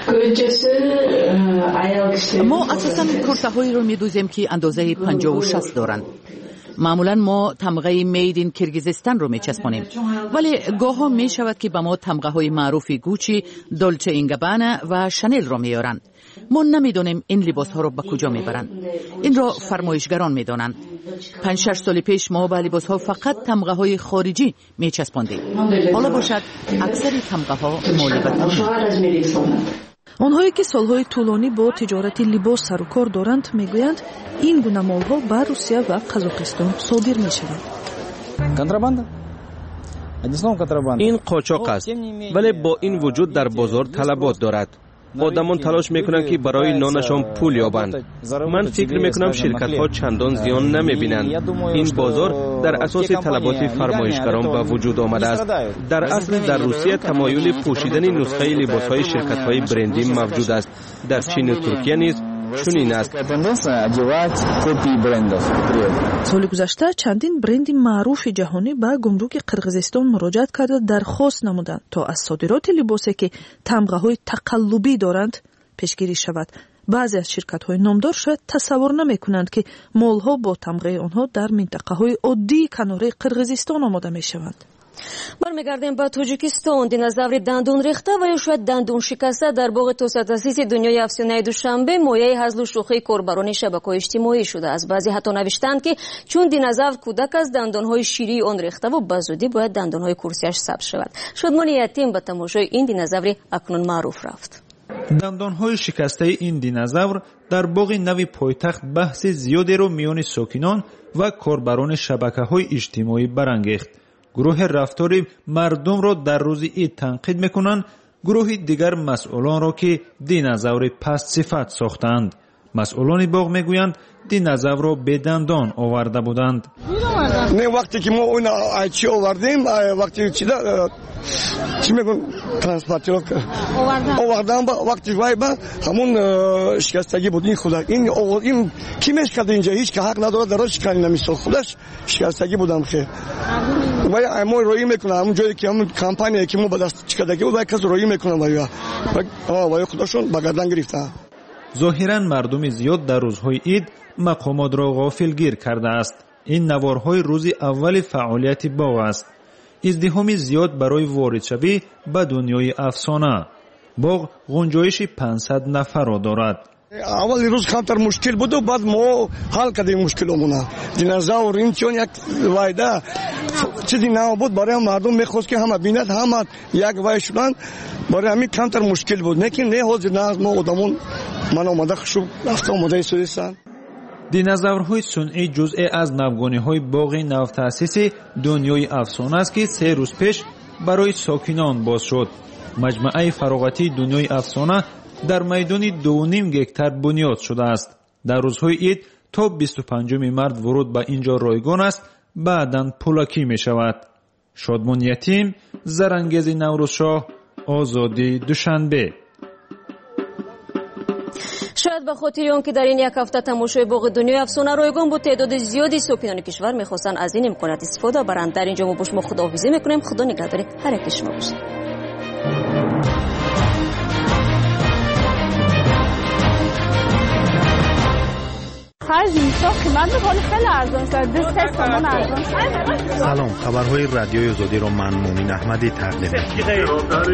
Speaker 4: ما اساساً کرته‌هایی رو می‌دوزیم که اندازه 50 و 60 دارند. معمولا ما تمغه مید این کرگیزستان رو میچسبونیم، ولی گاه ها می شود که به ما تمغه های معروف گوچی، دولچه اینگابانا و شانل رو میارند. ما نمیدونیم این لباس ها رو به کجا میبرند. این را فرمایشگران میدانند. 5-6 سال پیش ما به لباس ها فقط تمغه های خارجی میچسباندیم. حالا باشد اکثر تمغه ها مالی بطور.
Speaker 18: آنهایی که سالهای طولانی با تجارت لباس سر و کار دارند میگویند این گونه مالها به روسیه و قزاقستان صادر میشوند.
Speaker 8: این قاچاق است، ولی با این وجود در بازار طلبات دارد. آدمان تلاش میکنند که برای نانشان پول یابند. من فکر میکنم شرکت ها چندان زیان نمیبینند. این بازار در اساس طلبات فرمایشگران به وجود آمده است. در اصل در روسیه تمایل پوشیدن نسخه لباس های شرکت های برندی موجود است. در چین و ترکیه نیز چنین است.
Speaker 18: سال گذشته چندین برند معروف جهانی به گمرک قرقیزستان مراجعت کرده درخواست نمودند تا از صادرات لباسی که تمغه های تقلبی دارند پیشگیری شود. بعضی از شرکت های نامدار شاید تصور نمی کنند که مال ها با تمغه آنها در منطقه های عادی کناره قرقیزستان آماده می شوند.
Speaker 15: برمیگردیم به تاجیکستان. دینозاور دندون ریخته و یا شاید دندون شکسته در باغ توسعه تاسیس دنیای افسانه دوشنبه مایه هزل و شوخی کاربران شبکه‌های اجتماعی شده است. بعضی حتی نوشتند که چون دینозاور کودک از دندانهای شیری آن ریخته و به زودی باید دندانهای کرسیش سبز شود. شادمان یتیم به تماشای این دینозاور اکنون معروف رفت.
Speaker 19: دندانهای شکسته این دینозاور در باغ نو پایتخت بحث زیادی را میان ساکنان و کاربران شبکه‌های اجتماعی برانگیخت. گروه رفتاری مردم را در روز عید تنقید میکنند، گروه دیگر مسئولان را که دینозاور پست صفت ساختند. مسئولان باغ میگویند دینозاور را به دندان آورده بودند.
Speaker 14: نه وقتی که ما اون چی آوردیم، وقتی چی میگن ترانسپورتر آوردن وقتی وای با همون شکستگی بود. این خدا این کی میشکد اینجا؟ هیچ که حق نداره دراش کنی نمیشه. خودش شکستگی بودم که وای ما روی میکنه همون جایی که همون کمپانی که ما با دست چکدگی بود کس روی میکنه وای خودشون با گردن گرفتن.
Speaker 19: ظاهرا مردم زیاد در روزهای عید مقامات را غافلگیر کرده است. این نوارهای روز اول فعالیت باغ است. ازدحام زیاد برای وارد شوی به دنیای افسانه. باغ گنجایش 500 نفر را دارد.
Speaker 14: اول روز کمتر مشکل بود و بعد ما حل کردیم مشکلمون. دینозاور این چون یک وایده چیزی نبود برای مردم میخواست که همه بیند همه یک وای شدن برای همین کمتر مشکل بود. لیکن نه حاضر نه ما آدمون من آمده خوب رفته آمده سویستان.
Speaker 19: دینازاورهای صنعی جزء از نوگانی‌های باغ نو تأسیس دنیای افسانه است که 3 روز پیش برای ساکنان باز شد. مجموعه فراغتی دنیای افسانه در میدان 2.5 گکتار بنیاد شده است. در روزهای عید تا 25 مارس ورود به اینجا رایگان است، بعداً پولکی می شود. شادمان یتیم، زرانگیز نوروزشاه، آزادی دوشنبه.
Speaker 15: شاید به خاطر آنکه در این یک هفته تماشای باغ دنیای افسانه رایگان بود، تعداد زیادی ساکنان کشور می‌خواستند از این امکانات استفاده برند. در اینجا ما با شما خداحافظی می‌کنیم. خدا نگهدار هر یک شما باشه.
Speaker 9: سلام، خبرهای رادیوی آزادی را من مومن احمدی تقدیم می‌کنم.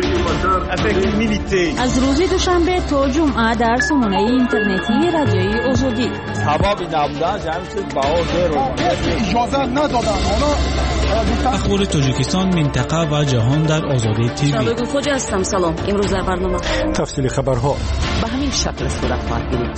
Speaker 1: از روز دوشنبه تا جمعه در سامانه اینترنتی رادیوی آزادی.
Speaker 20: سبب نبودن جمعیت بهار اجازه ندادن.
Speaker 21: اخبار تاجیکستان، منطقه و جهان در آزادی تیوی.
Speaker 15: شبگون خوجا هستم. سلام. امروز در برنامه
Speaker 16: تفصیل خبرها
Speaker 13: به همین شکل صورت خواهد گرفت.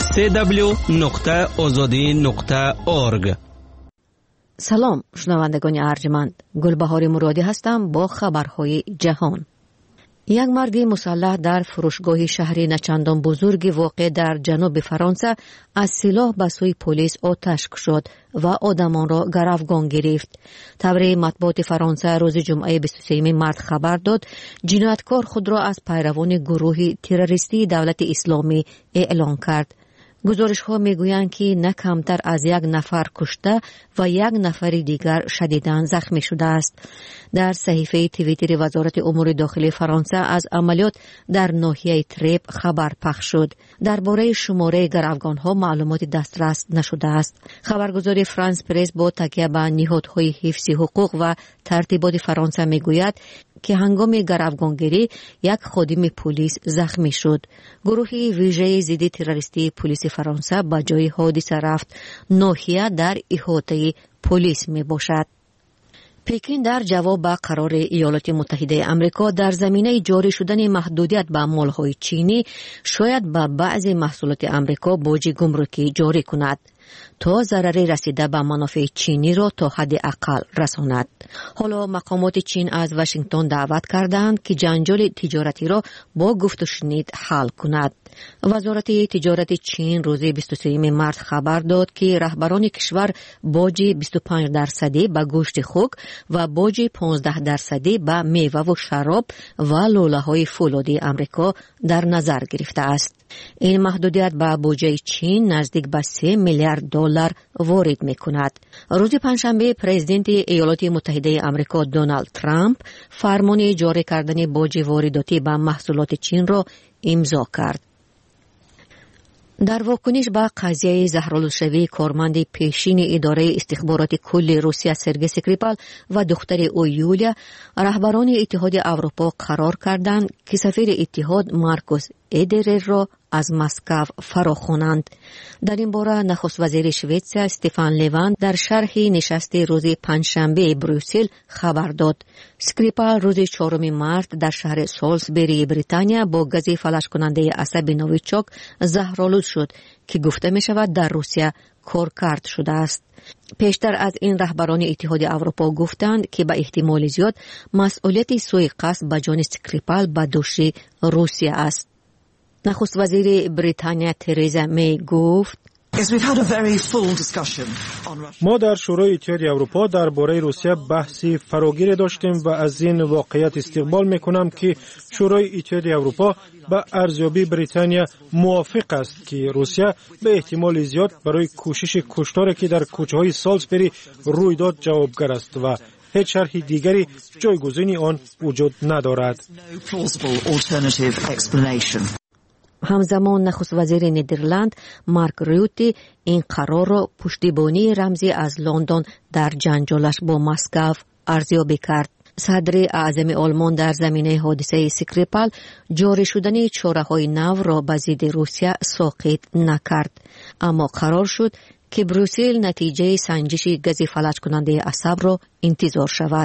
Speaker 8: www.azadi.org.
Speaker 15: سلام شنوندگان ارجمند، گلبهار مرادی هستم با خبرهای جهان. یک مرد مسلح در فروشگاه شهری نچندان بزرگ واقع در جنوب فرانسه از سلاح به سوی پلیس آتش کشید و آدمان را گروگان گرفت. تبر مطبوعات فرانسه روز جمعه 23 مارس خبر داد جنایتکار خود را از پیروان گروه تروریستی دولت اسلامی اعلام کرد. گزارش‌ها می‌گویند که نه کمتر از 1 نفر کشته و 1 نفر دیگر شدیداً زخمی شده است. در صحیفه توییتر وزارت امور داخلی فرانسه از عملیات در ناحیه تریپ خبر پخش شد. درباره شماره گروگان‌ها معلومات دسترس نشده است. خبرگزاری فرانس پرس با تکیه به نهادهای حفظ حقوق و ترتیبات فرانسه می‌گوید که هنگام گروگانگیری 1 خادم پلیس زخمی شد. گروه ویژه ضد تروریستی پلیس فرانسه به جای حادثه رفت. ناحیه در احاطه پلیس می باشد. پکین در جواب به قرار ایالات متحده آمریکا در زمینه جاری شدن محدودیت به مال‌های چینی شاید به بعضی محصولات آمریکا باج گمرکی جاری کند تا ضرری رسیده به منافع چینی را تا حد اقل رساند. حالا مقامات چین از واشنگتن دعوت کردند که جنجال تجارتی را با گفت و شنید حل کند. وزارت تجارت چین روز 23 مارس خبر داد که رهبران کشور باج 25% به گوشت خوک و باج 15% به میوه و شراب و لوله‌های فولادی آمریکا در نظر گرفته است. این محدودیت به بودجه چین نزدیک به 3 میلیارد دلار وارد می‌کند. روز پنجشنبه پرزیدنت ایالات متحده آمریکا دونالد ترامپ فرمان جاری کردن باج وارداتی به محصولات چین را امضا کرد. در واکنش به قضیه زهرالودشوی کارمند پیشین اداره استخبارات کل روسیه سرگئی اسکریپال و دختر او یولیا، رهبران اتحاد اروپا قرار کردند که سفیر اتحاد مارکوس ادرر را از مسکو فراخوانند. در این باره نخست وزیر سوئیسریا استفان لوان در شرح نشست روز پنجشنبه بروسل خبر داد. اسکریپال روز 4 مارس در شهر سالزبری بریتانیا با گاز فلج کننده عصب نویچوک زهرآلود شد که گفته می شود در روسیه کارکرد شده است. پیشتر از این رهبران اتحاد اروپا گفتند که به احتمال زیاد مسئولیت سوء قصد به جان اسکریپال به دوش روسیه است. نخست وزیر بریتانیا ترزا می گفت
Speaker 16: ما در شورای اتحاد اروپا درباره روسیه بحثی فراگیر داشتیم و از این واقعیت استقبال میکنم که شورای اتحاد اروپا با ارزیابی بریتانیا موافق است که روسیه به احتمال زیاد برای کوشش کشتاری که در کوچه‌های سالزبری روی داد جوابگر است و هیچ شرح دیگری جایگزین آن وجود ندارد.
Speaker 15: همزمان نخست وزیر نیدرلند مارک روتی این قرار را پشتیبانی رمزی از لندن در جنجالش با مسکو ارزیابی کرد. صدر اعظم آلمان در زمینه حادثه اسکریپال جاری شدن چاره‌های نو را به ضد روسیه ساقط نکرد، اما قرار شد که بروسل نتیجه سنجش گاز فلج کننده عصب را انتظار شود.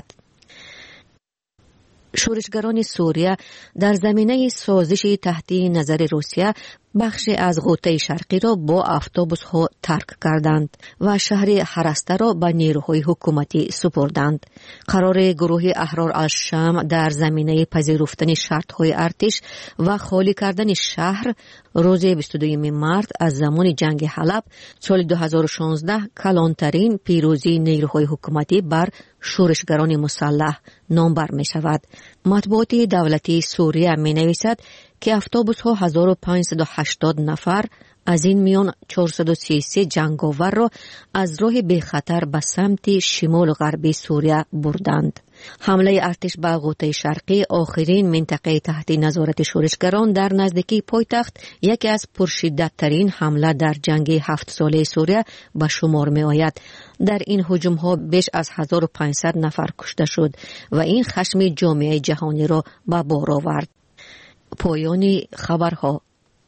Speaker 15: شورشگران سوریه در زمینه سازش تحت نظر روسیه بخش از غوطه شرقی را با اتوبوس ها ترک کردند و شهر هرسته را به نیروهای حکومتی سپردند. قرار گروه احرار الشام در زمینه پذیرفتن شرط های ارتش و خالی کردن شهر روز 22 مارس از زمان جنگ حلب سال 2016 کلانترین پیروزی نیروهای حکومتی بر شورشگران مسلح نامبر می شود. مطبوعات دولتی سوریه می نویسد که اتوبوس ها 1580 نفر از این میان 433 جنگاور را از راه بی خطر به سمت شمال غربی سوریه بردند. حمله ارتش به غوطه شرقی آخرین منطقه تحت نظارت شورشگران در نزدیکی پایتخت یکی از پرشدت‌ترین حمله در جنگ 7 ساله سوریه به شمار می آید. در این هجوم ها بیش از 1500 نفر کشته شد و این خشم جامعه جهانی را به بار آورد. پایان خبرها.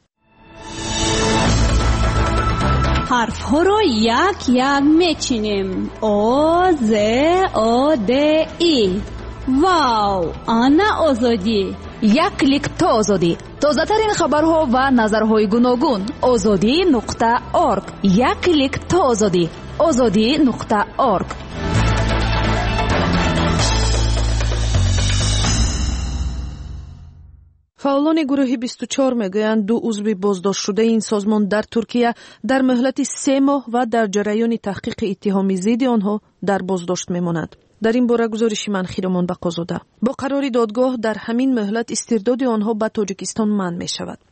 Speaker 1: حرف ها رو یک یک میچینیم. او ز او د ای. واو، آنا آزادی.
Speaker 5: یک کلیک تا آزادی. تازه ترین خبرها و نظرهای گوناگون. azadi.org. یک کلیک تا آزادی. azadi.org.
Speaker 18: فعالان گروه 24 میگویند 2 عضو بازداشت شده این سازمان در ترکیه در مهلت 3 ماه و در جریان تحقیق اتهام ضد آنها در بازداشت میماند. در این باره گزارش من خیرمان بقازاده. با قرار دادگاه در همین مهلت استرداد آنها به تاجیکستان منع می شود.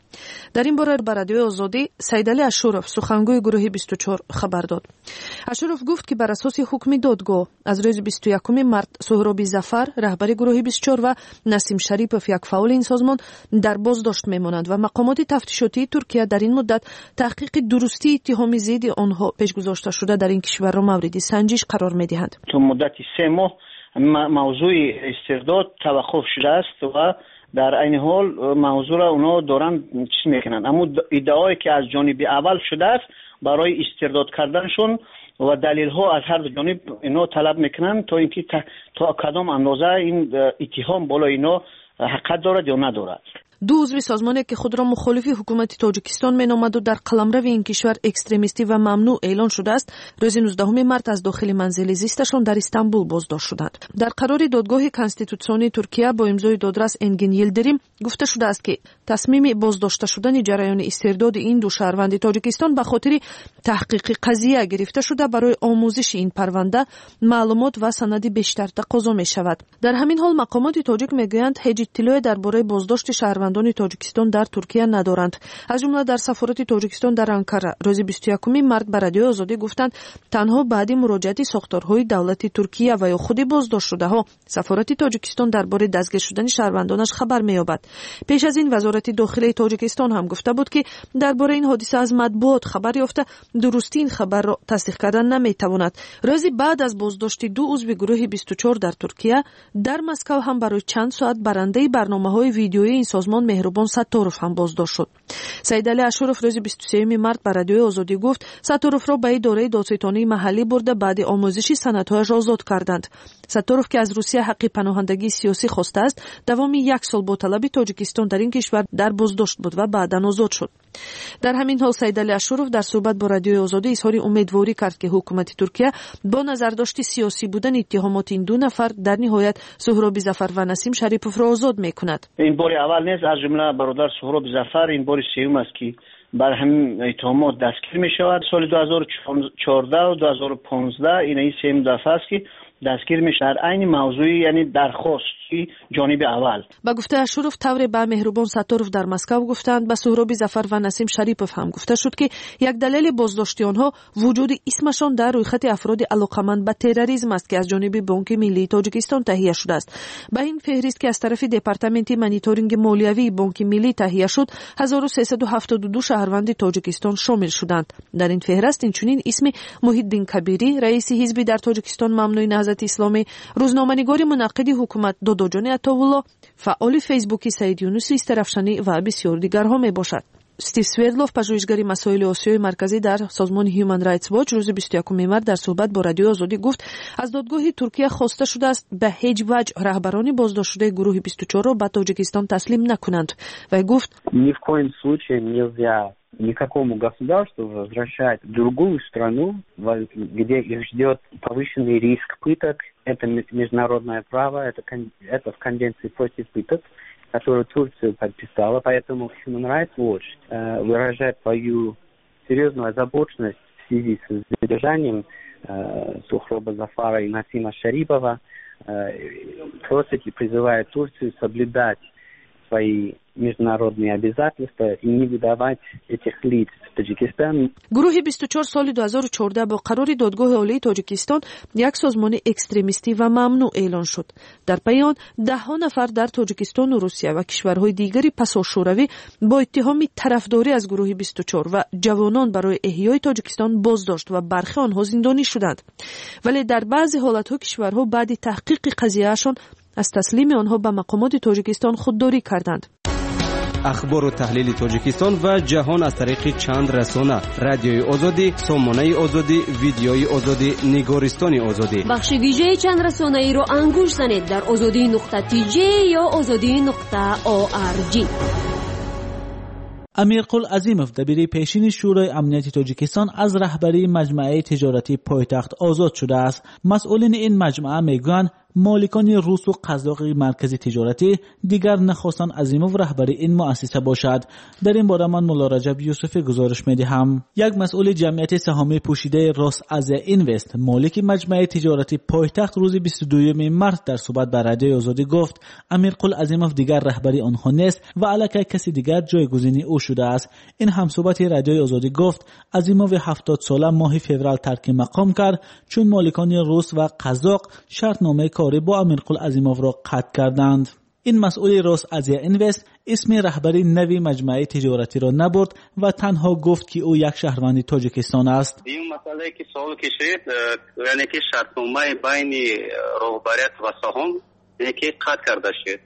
Speaker 18: در این باره با رادیوی آزادی سیدعلی اشورف سخنگوی گروه 24 خبر داد. اشورف گفت که بر اساس حکم دادگاه از روز 21 مارت سهراب ظفر رهبر گروه 24 و نسیم شریپوف یک فعال این سازمان در بازداشت میمانند و مقامات تفتیشاتی ترکیه در این مدت تحقیق درستی اتهام ضد آنها پیش گذاشته شده در این کشور را مورد سنجش قرار میدهند.
Speaker 6: تو مدت 3 ماه موضوع استرداد توقف شده است و در این حال موضوع را اونا دارن چی میکنن، اما ادعایی که از جانب اول شده است برای استرداد کردنشون و دلیل ها از هر جانب اینا طلب میکنن تا اینکه تا کدام اندازه این اتهام بالا اینا حقیقت دارد یا ندارد.
Speaker 18: دو عضو سازمانی که خود را مخالف حکومت تاجیکستان مینامد و در قلمرو این کشور اکستریمیستی و ممنوع اعلان شده است، روز 19 مارت از داخل منزل زیستشان در استانبول بازداشت شدند. در قرار دادگاه کنستیتوسیونی ترکیه با امضای دادرس انگین یلدریم گفته شده است که تصمیم بازداشته شدن جریان استرداد این دو شهروند تاجیکستان به خاطر تحقیق قضیه گرفته شده برای آموزش این پرونده معلومات و سند بیشتر تقاضا می شود. در همین حال مقامات تاجیک میگویند هیچ اطلاعی درباره بازداشت شهروندان تاجیکستان در ترکیه ندارند. از جمله در سفارت تاجیکستان در انکره روز 21 مارت به رادیوی آزادی گفتند تنها بعد مراجعه ساختارهای دولت ترکیه و یا خود بازداشت شده ها سفارت تاجیکستان درباره دستگیر شدن شهروندانش خبر می‌یابد. پیش از این وزارت داخلی تاجیکستان هم گفته بود که درباره این حادثه از مطبوعات خبر یافته درستی این خبر را تصدیق کردن نمی‌تواند. روز بعد از بازداشت دو عضو گروه 24 در ترکیه در مسکو هم برای چند ساعت برنده برنامه‌های ویدیویی این سازمان مهربان ستاروف هم بازداشت شد. سیدعلی اشورف روز 23 مارت به رادیوی آزادی گفت ستاروف را به اداره دادستانی محلی برده بعد آموزشی سندهایش آزاد کردند. ستاروف که از روسیه حق پناهندگی سیاسی خواسته است دوام 1 سال با طلب تاجیکستان در این کشور در بازداشت بود و بعدا آزاد شد. در همین حال سیدعلی اشورف در صحبت با رادیوی آزادی اظهار امیدواری کرد که حکومت ترکیه با نظرداشت سیاسی بودن اتهامات این دو نفر در نهایت سهراب ظفر و نسیم شریپوف را آزاد میکند.
Speaker 6: این بار اول نیست، از جمله برادر سهراب ظفر این بار سوم است که بر همین اتهامات دستگیر می شود. سال 2014 و 2015 این سوم دفعه است که دستگیر میشه در عین موضوع، یعنی درخواستی جانب اول.
Speaker 18: با گفته اشورف طور به مهربان ستاروف در مسکو گفتند به سهراب ظفر و نسیم شریپوف هم گفته شد که یک دلیل بازداشتی آنها وجود اسمشان در رویخط افراد علاقمند به تروریسم است که از جانب بانک ملی تاجیکستان تهیه شده است. به این فهرست که از طرف دپارتمنت مانیتورینگ مالیوی بانک ملی تهیه شد 1372 شهروند تاجیکستان شامل شدند. در این فهرست اینچنین اسم محیدین کبیری رئیس حزب در تاجیکستان ممنوع نهضت اسلامی، روزنامه‌نگار منعقد حکومت داداجان عطاالله، فعال فیسبوکی سعید یونسی استرافشانی و بسیار دیگرها میباشد. استیو سوردلوف پژوهشگر مسائل آسیای مرکزی در سازمان هیومن رایتس واچ روز 21 مارت در صحبت با رادیو آزادی گفت از دادگاه ترکیه خواسته شده است به هیچ وجه رهبران بازداشت شده گروه 24 را به تاجیکستان تسلیم نکنند و گفت
Speaker 7: никакому государству возвращать в другую страну, где их ждет повышенный риск пыток. Это международное право, это в Конвенции против пыток, которую Турция подписала. Поэтому Human Rights Watch выражает свою серьезную озабоченность в связи с задержанием Сухроба Зафара и Насима Шарипова. Просит и призывает Турцию соблюдать свои международные обязательства и не выдавать этих лиц в Таджикистан.
Speaker 18: گروه 24 سال 2014 با قرار دادگاه عالی تاجیکستان یک سازمان اکستریمیستی و ممنوع اعلان شد. در پی آن 10 نفر در تاجیکستان و روسیه و کشورهای دیگری پسا شوروی با اتهام طرفداری از گروه 24 و جوانان برای احیای تاجیکستان بازداشت و برخی آنها زندانی شدند. ولی در بعضی حالت‌ها کشورها بعد تحقیق قضیه‌شان از تسلیم آنها به مقامات تاجیکستان خودداری کردند.
Speaker 8: اخبار و تحلیل تاجیکستان و جهان از طریق چند رسانه: رادیوی آزادی، سامانه آزادی، ویدیوی آزادی، نگارستان آزادی.
Speaker 15: بخش ویژه چند رسانه‌ای رو انگوش زنید در azadi.tj یا azadi.org.
Speaker 21: امیرقل عظیموف دبیر پیشین شورای امنیت تاجیکستان از رهبری مجمع تجارتی پایتخت آزاد شده است. مسئولین این مجمع میگویند
Speaker 10: مالکان روس و قزاق مرکز تجارتی دیگر نخواستند عظیموف رهبری این مؤسسه باشد. در این باره من مولا رجب یوسفی گزارش میدهم. یک مسئول جمعیت سهامی پوشیده راس آزیا اینوست مالک مجمع تجارتی پایتخت روز 22 مارس در صحبت با رادیوی آزادی گفت امیرقل عظیموف دیگر رهبری آنها نیست و علاکه کسی دیگر جایگزین او شده است. این همصحبت رادیوی آزادی گفت عظیموف 70 ساله ماه فوریه ترک مقام کرد چون مالکان روس و قزاق شرطنامه کاری با امیرقل عظیموف را قطع کردند. این مسئول راس آزیا اینوست اسم رهبری نوی مجمع تجارتی را نبرد و تنها گفت که او یک شهروند تاجیکستان است.
Speaker 11: این مسئله که سوال کشید یعنی که شرطنامه بین رهبریت و سهام یکی قطع کرده شد.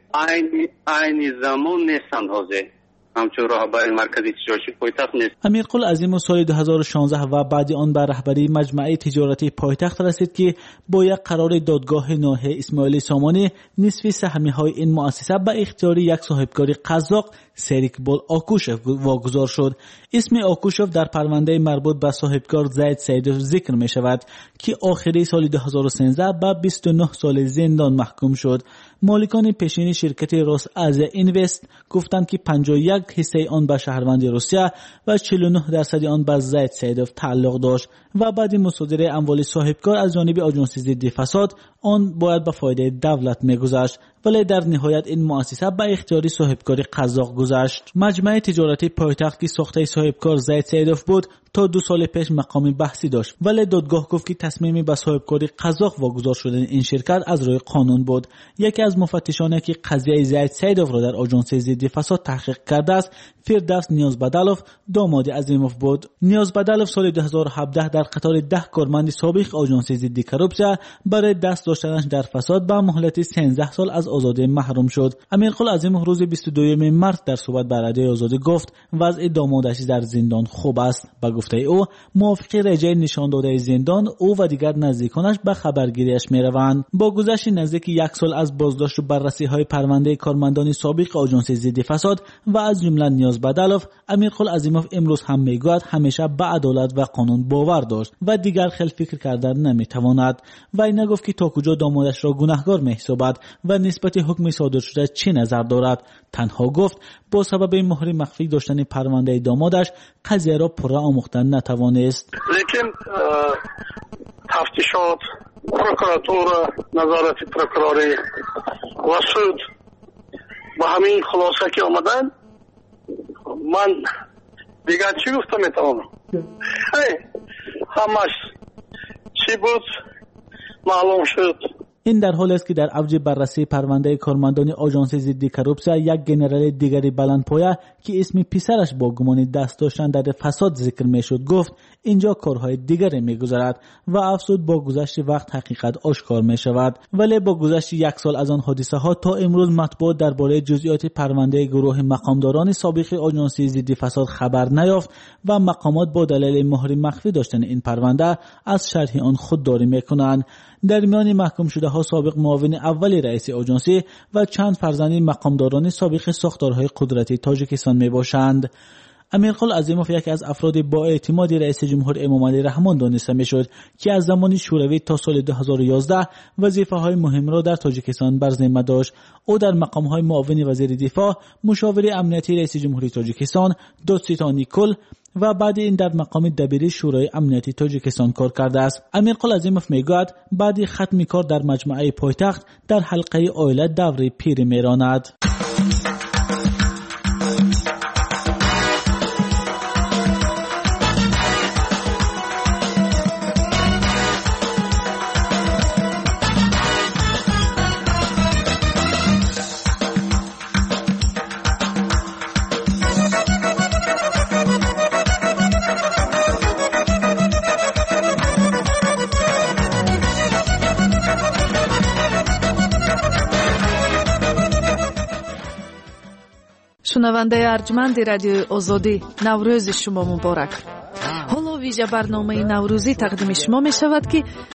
Speaker 11: این زمان نیستند حاضر همچون رهبر مرکزی تجارتی پایتخت نیست. امیرقل
Speaker 10: عظیموف سال 2016 و بعد آن به رهبری مجمع تجارتی پایتخت رسید که با یک قرار دادگاه ناحیه اسماعیل سامانی نصف سهمی‌های این مؤسسه به اختیار یک صاحبکار قزاق سریکبول آکوشف واگذار شد. اسم آکوشف در پرونده مربوط به صاحبکار زید سیدوف ذکر می شود که آخری سال 2013 به 29 سال زندان محکوم شد. مالکان پیشین شرکت راس آزیا اینوست گفتند که 51 حصه آن به شهروند روسیه و 49% آن به زید سیدوف تعلق داشت و بعد مصادره اموال صاحبکار از جانب آژانس ضد فساد آن باید به فایده دولت می‌گذشت، ولی در نهایت این مؤسسه به اختیار صاحبکار قزاق گذشت. مجمع تجارتی پایتخت که ساخته صاحبکار زید سیدوف بود تا 2 سال پیش مقام بحثی داشت، ولی دادگاه گفت که تصمیمی به صاحبکاری قزاق واگذار شدن این شرکت از روی قانون بود. یکی از مفتشانی که قضیه زید سیدوف را در آژانس ضد فساد تحقیق کرده است فردوس نیازبدالوف داماد عظیموف بود. نیازبدالوف سال 2017 در قطار 10 کارمند سابق آژانس ضد کروپسیا برای دست داشتنش در فساد با مهلت 13 سال از آزادی محروم شد. امیرقل عظیموف روز 22 مارس در صحبت با رادیوی آزادی گفت وضع دامادش در زندان خوب است. با گفته او موافق رجای نشان داده زندان او و دیگر نزدیکانش به خبرگیریش میروند. با گذشت نزدیک 1 سال از بازداشت و بررسی‌های پرونده کارمندان سابق آژانس ضد فساد و از جمله نیازبدالوف امیرقل عظیموف امروز هم میگوید همیشه به عدالت و قانون باور داشت و دیگر خیلی فکر کردن نمیتواند. وی نگفت که تا کجا دامادش را گناهکار میحسابد و نسبت حکم صادر شده چه نظر دارد. تنها گفت با سبب مهر مخفی داشتن پرونده دامادش قضیه را پره آموختن نتوانست.
Speaker 11: لیکن تفتیشات پروکراتور نظارت پروکراری و سود با همین خلاصه که آمدن من دیگر چی گفتم میتوانم همش چی بود معلوم شد.
Speaker 10: این در حالی است که در اوج بررسی پرونده کارمندان آژانس ضد کروپسیا یک ژنرال دیگری بلندپایه که اسم پسرش با گمان دست داشتن در فساد ذکر میشد گفت اینجا کارهای دیگری میگذرد و افزود با گذشت وقت حقیقت آشکار میشود. ولی با گذشت 1 سال از آن حادثه ها تا امروز مطبوعات درباره جزئیات پرونده گروه مقامداران سابق آژانس ضد فساد خبر نیافت و مقامات با دلیل مهر مخفی داشتن این پرونده از شرح آن خودداری میکنند. در میان محکوم شده ها سابق معاون اول رئیس آژانسی و چند فرزند مقامداران سابق ساختارهای قدرتی تاجیکستان می باشند. امیرقل عظیموف یکی از افراد با اعتماد رئیس جمهور امامعلی رحمان دانسته میشد که از زمان شوروی تا سال 2011 وظیفه‌های مهم را در تاجیکستان بر ذمه داشت. او در مقام‌های معاون وزیر دفاع، مشاور امنیتی رئیس جمهوری تاجیکستان، دادستان نیکل و بعد این در مقام دبیر شورای امنیتی تاجیکستان کار کرده است. امیرقل عظیموف میگوید بعد ختم کار در مجمع پایتخت در حلقه عائله دوره پیر میراند.
Speaker 18: шунавандаи арҷманди радиои озодӣ, наврӯзи шумо муборак. ҳоло вижа барномаи наврӯзӣ тақдими шумо мешавад ки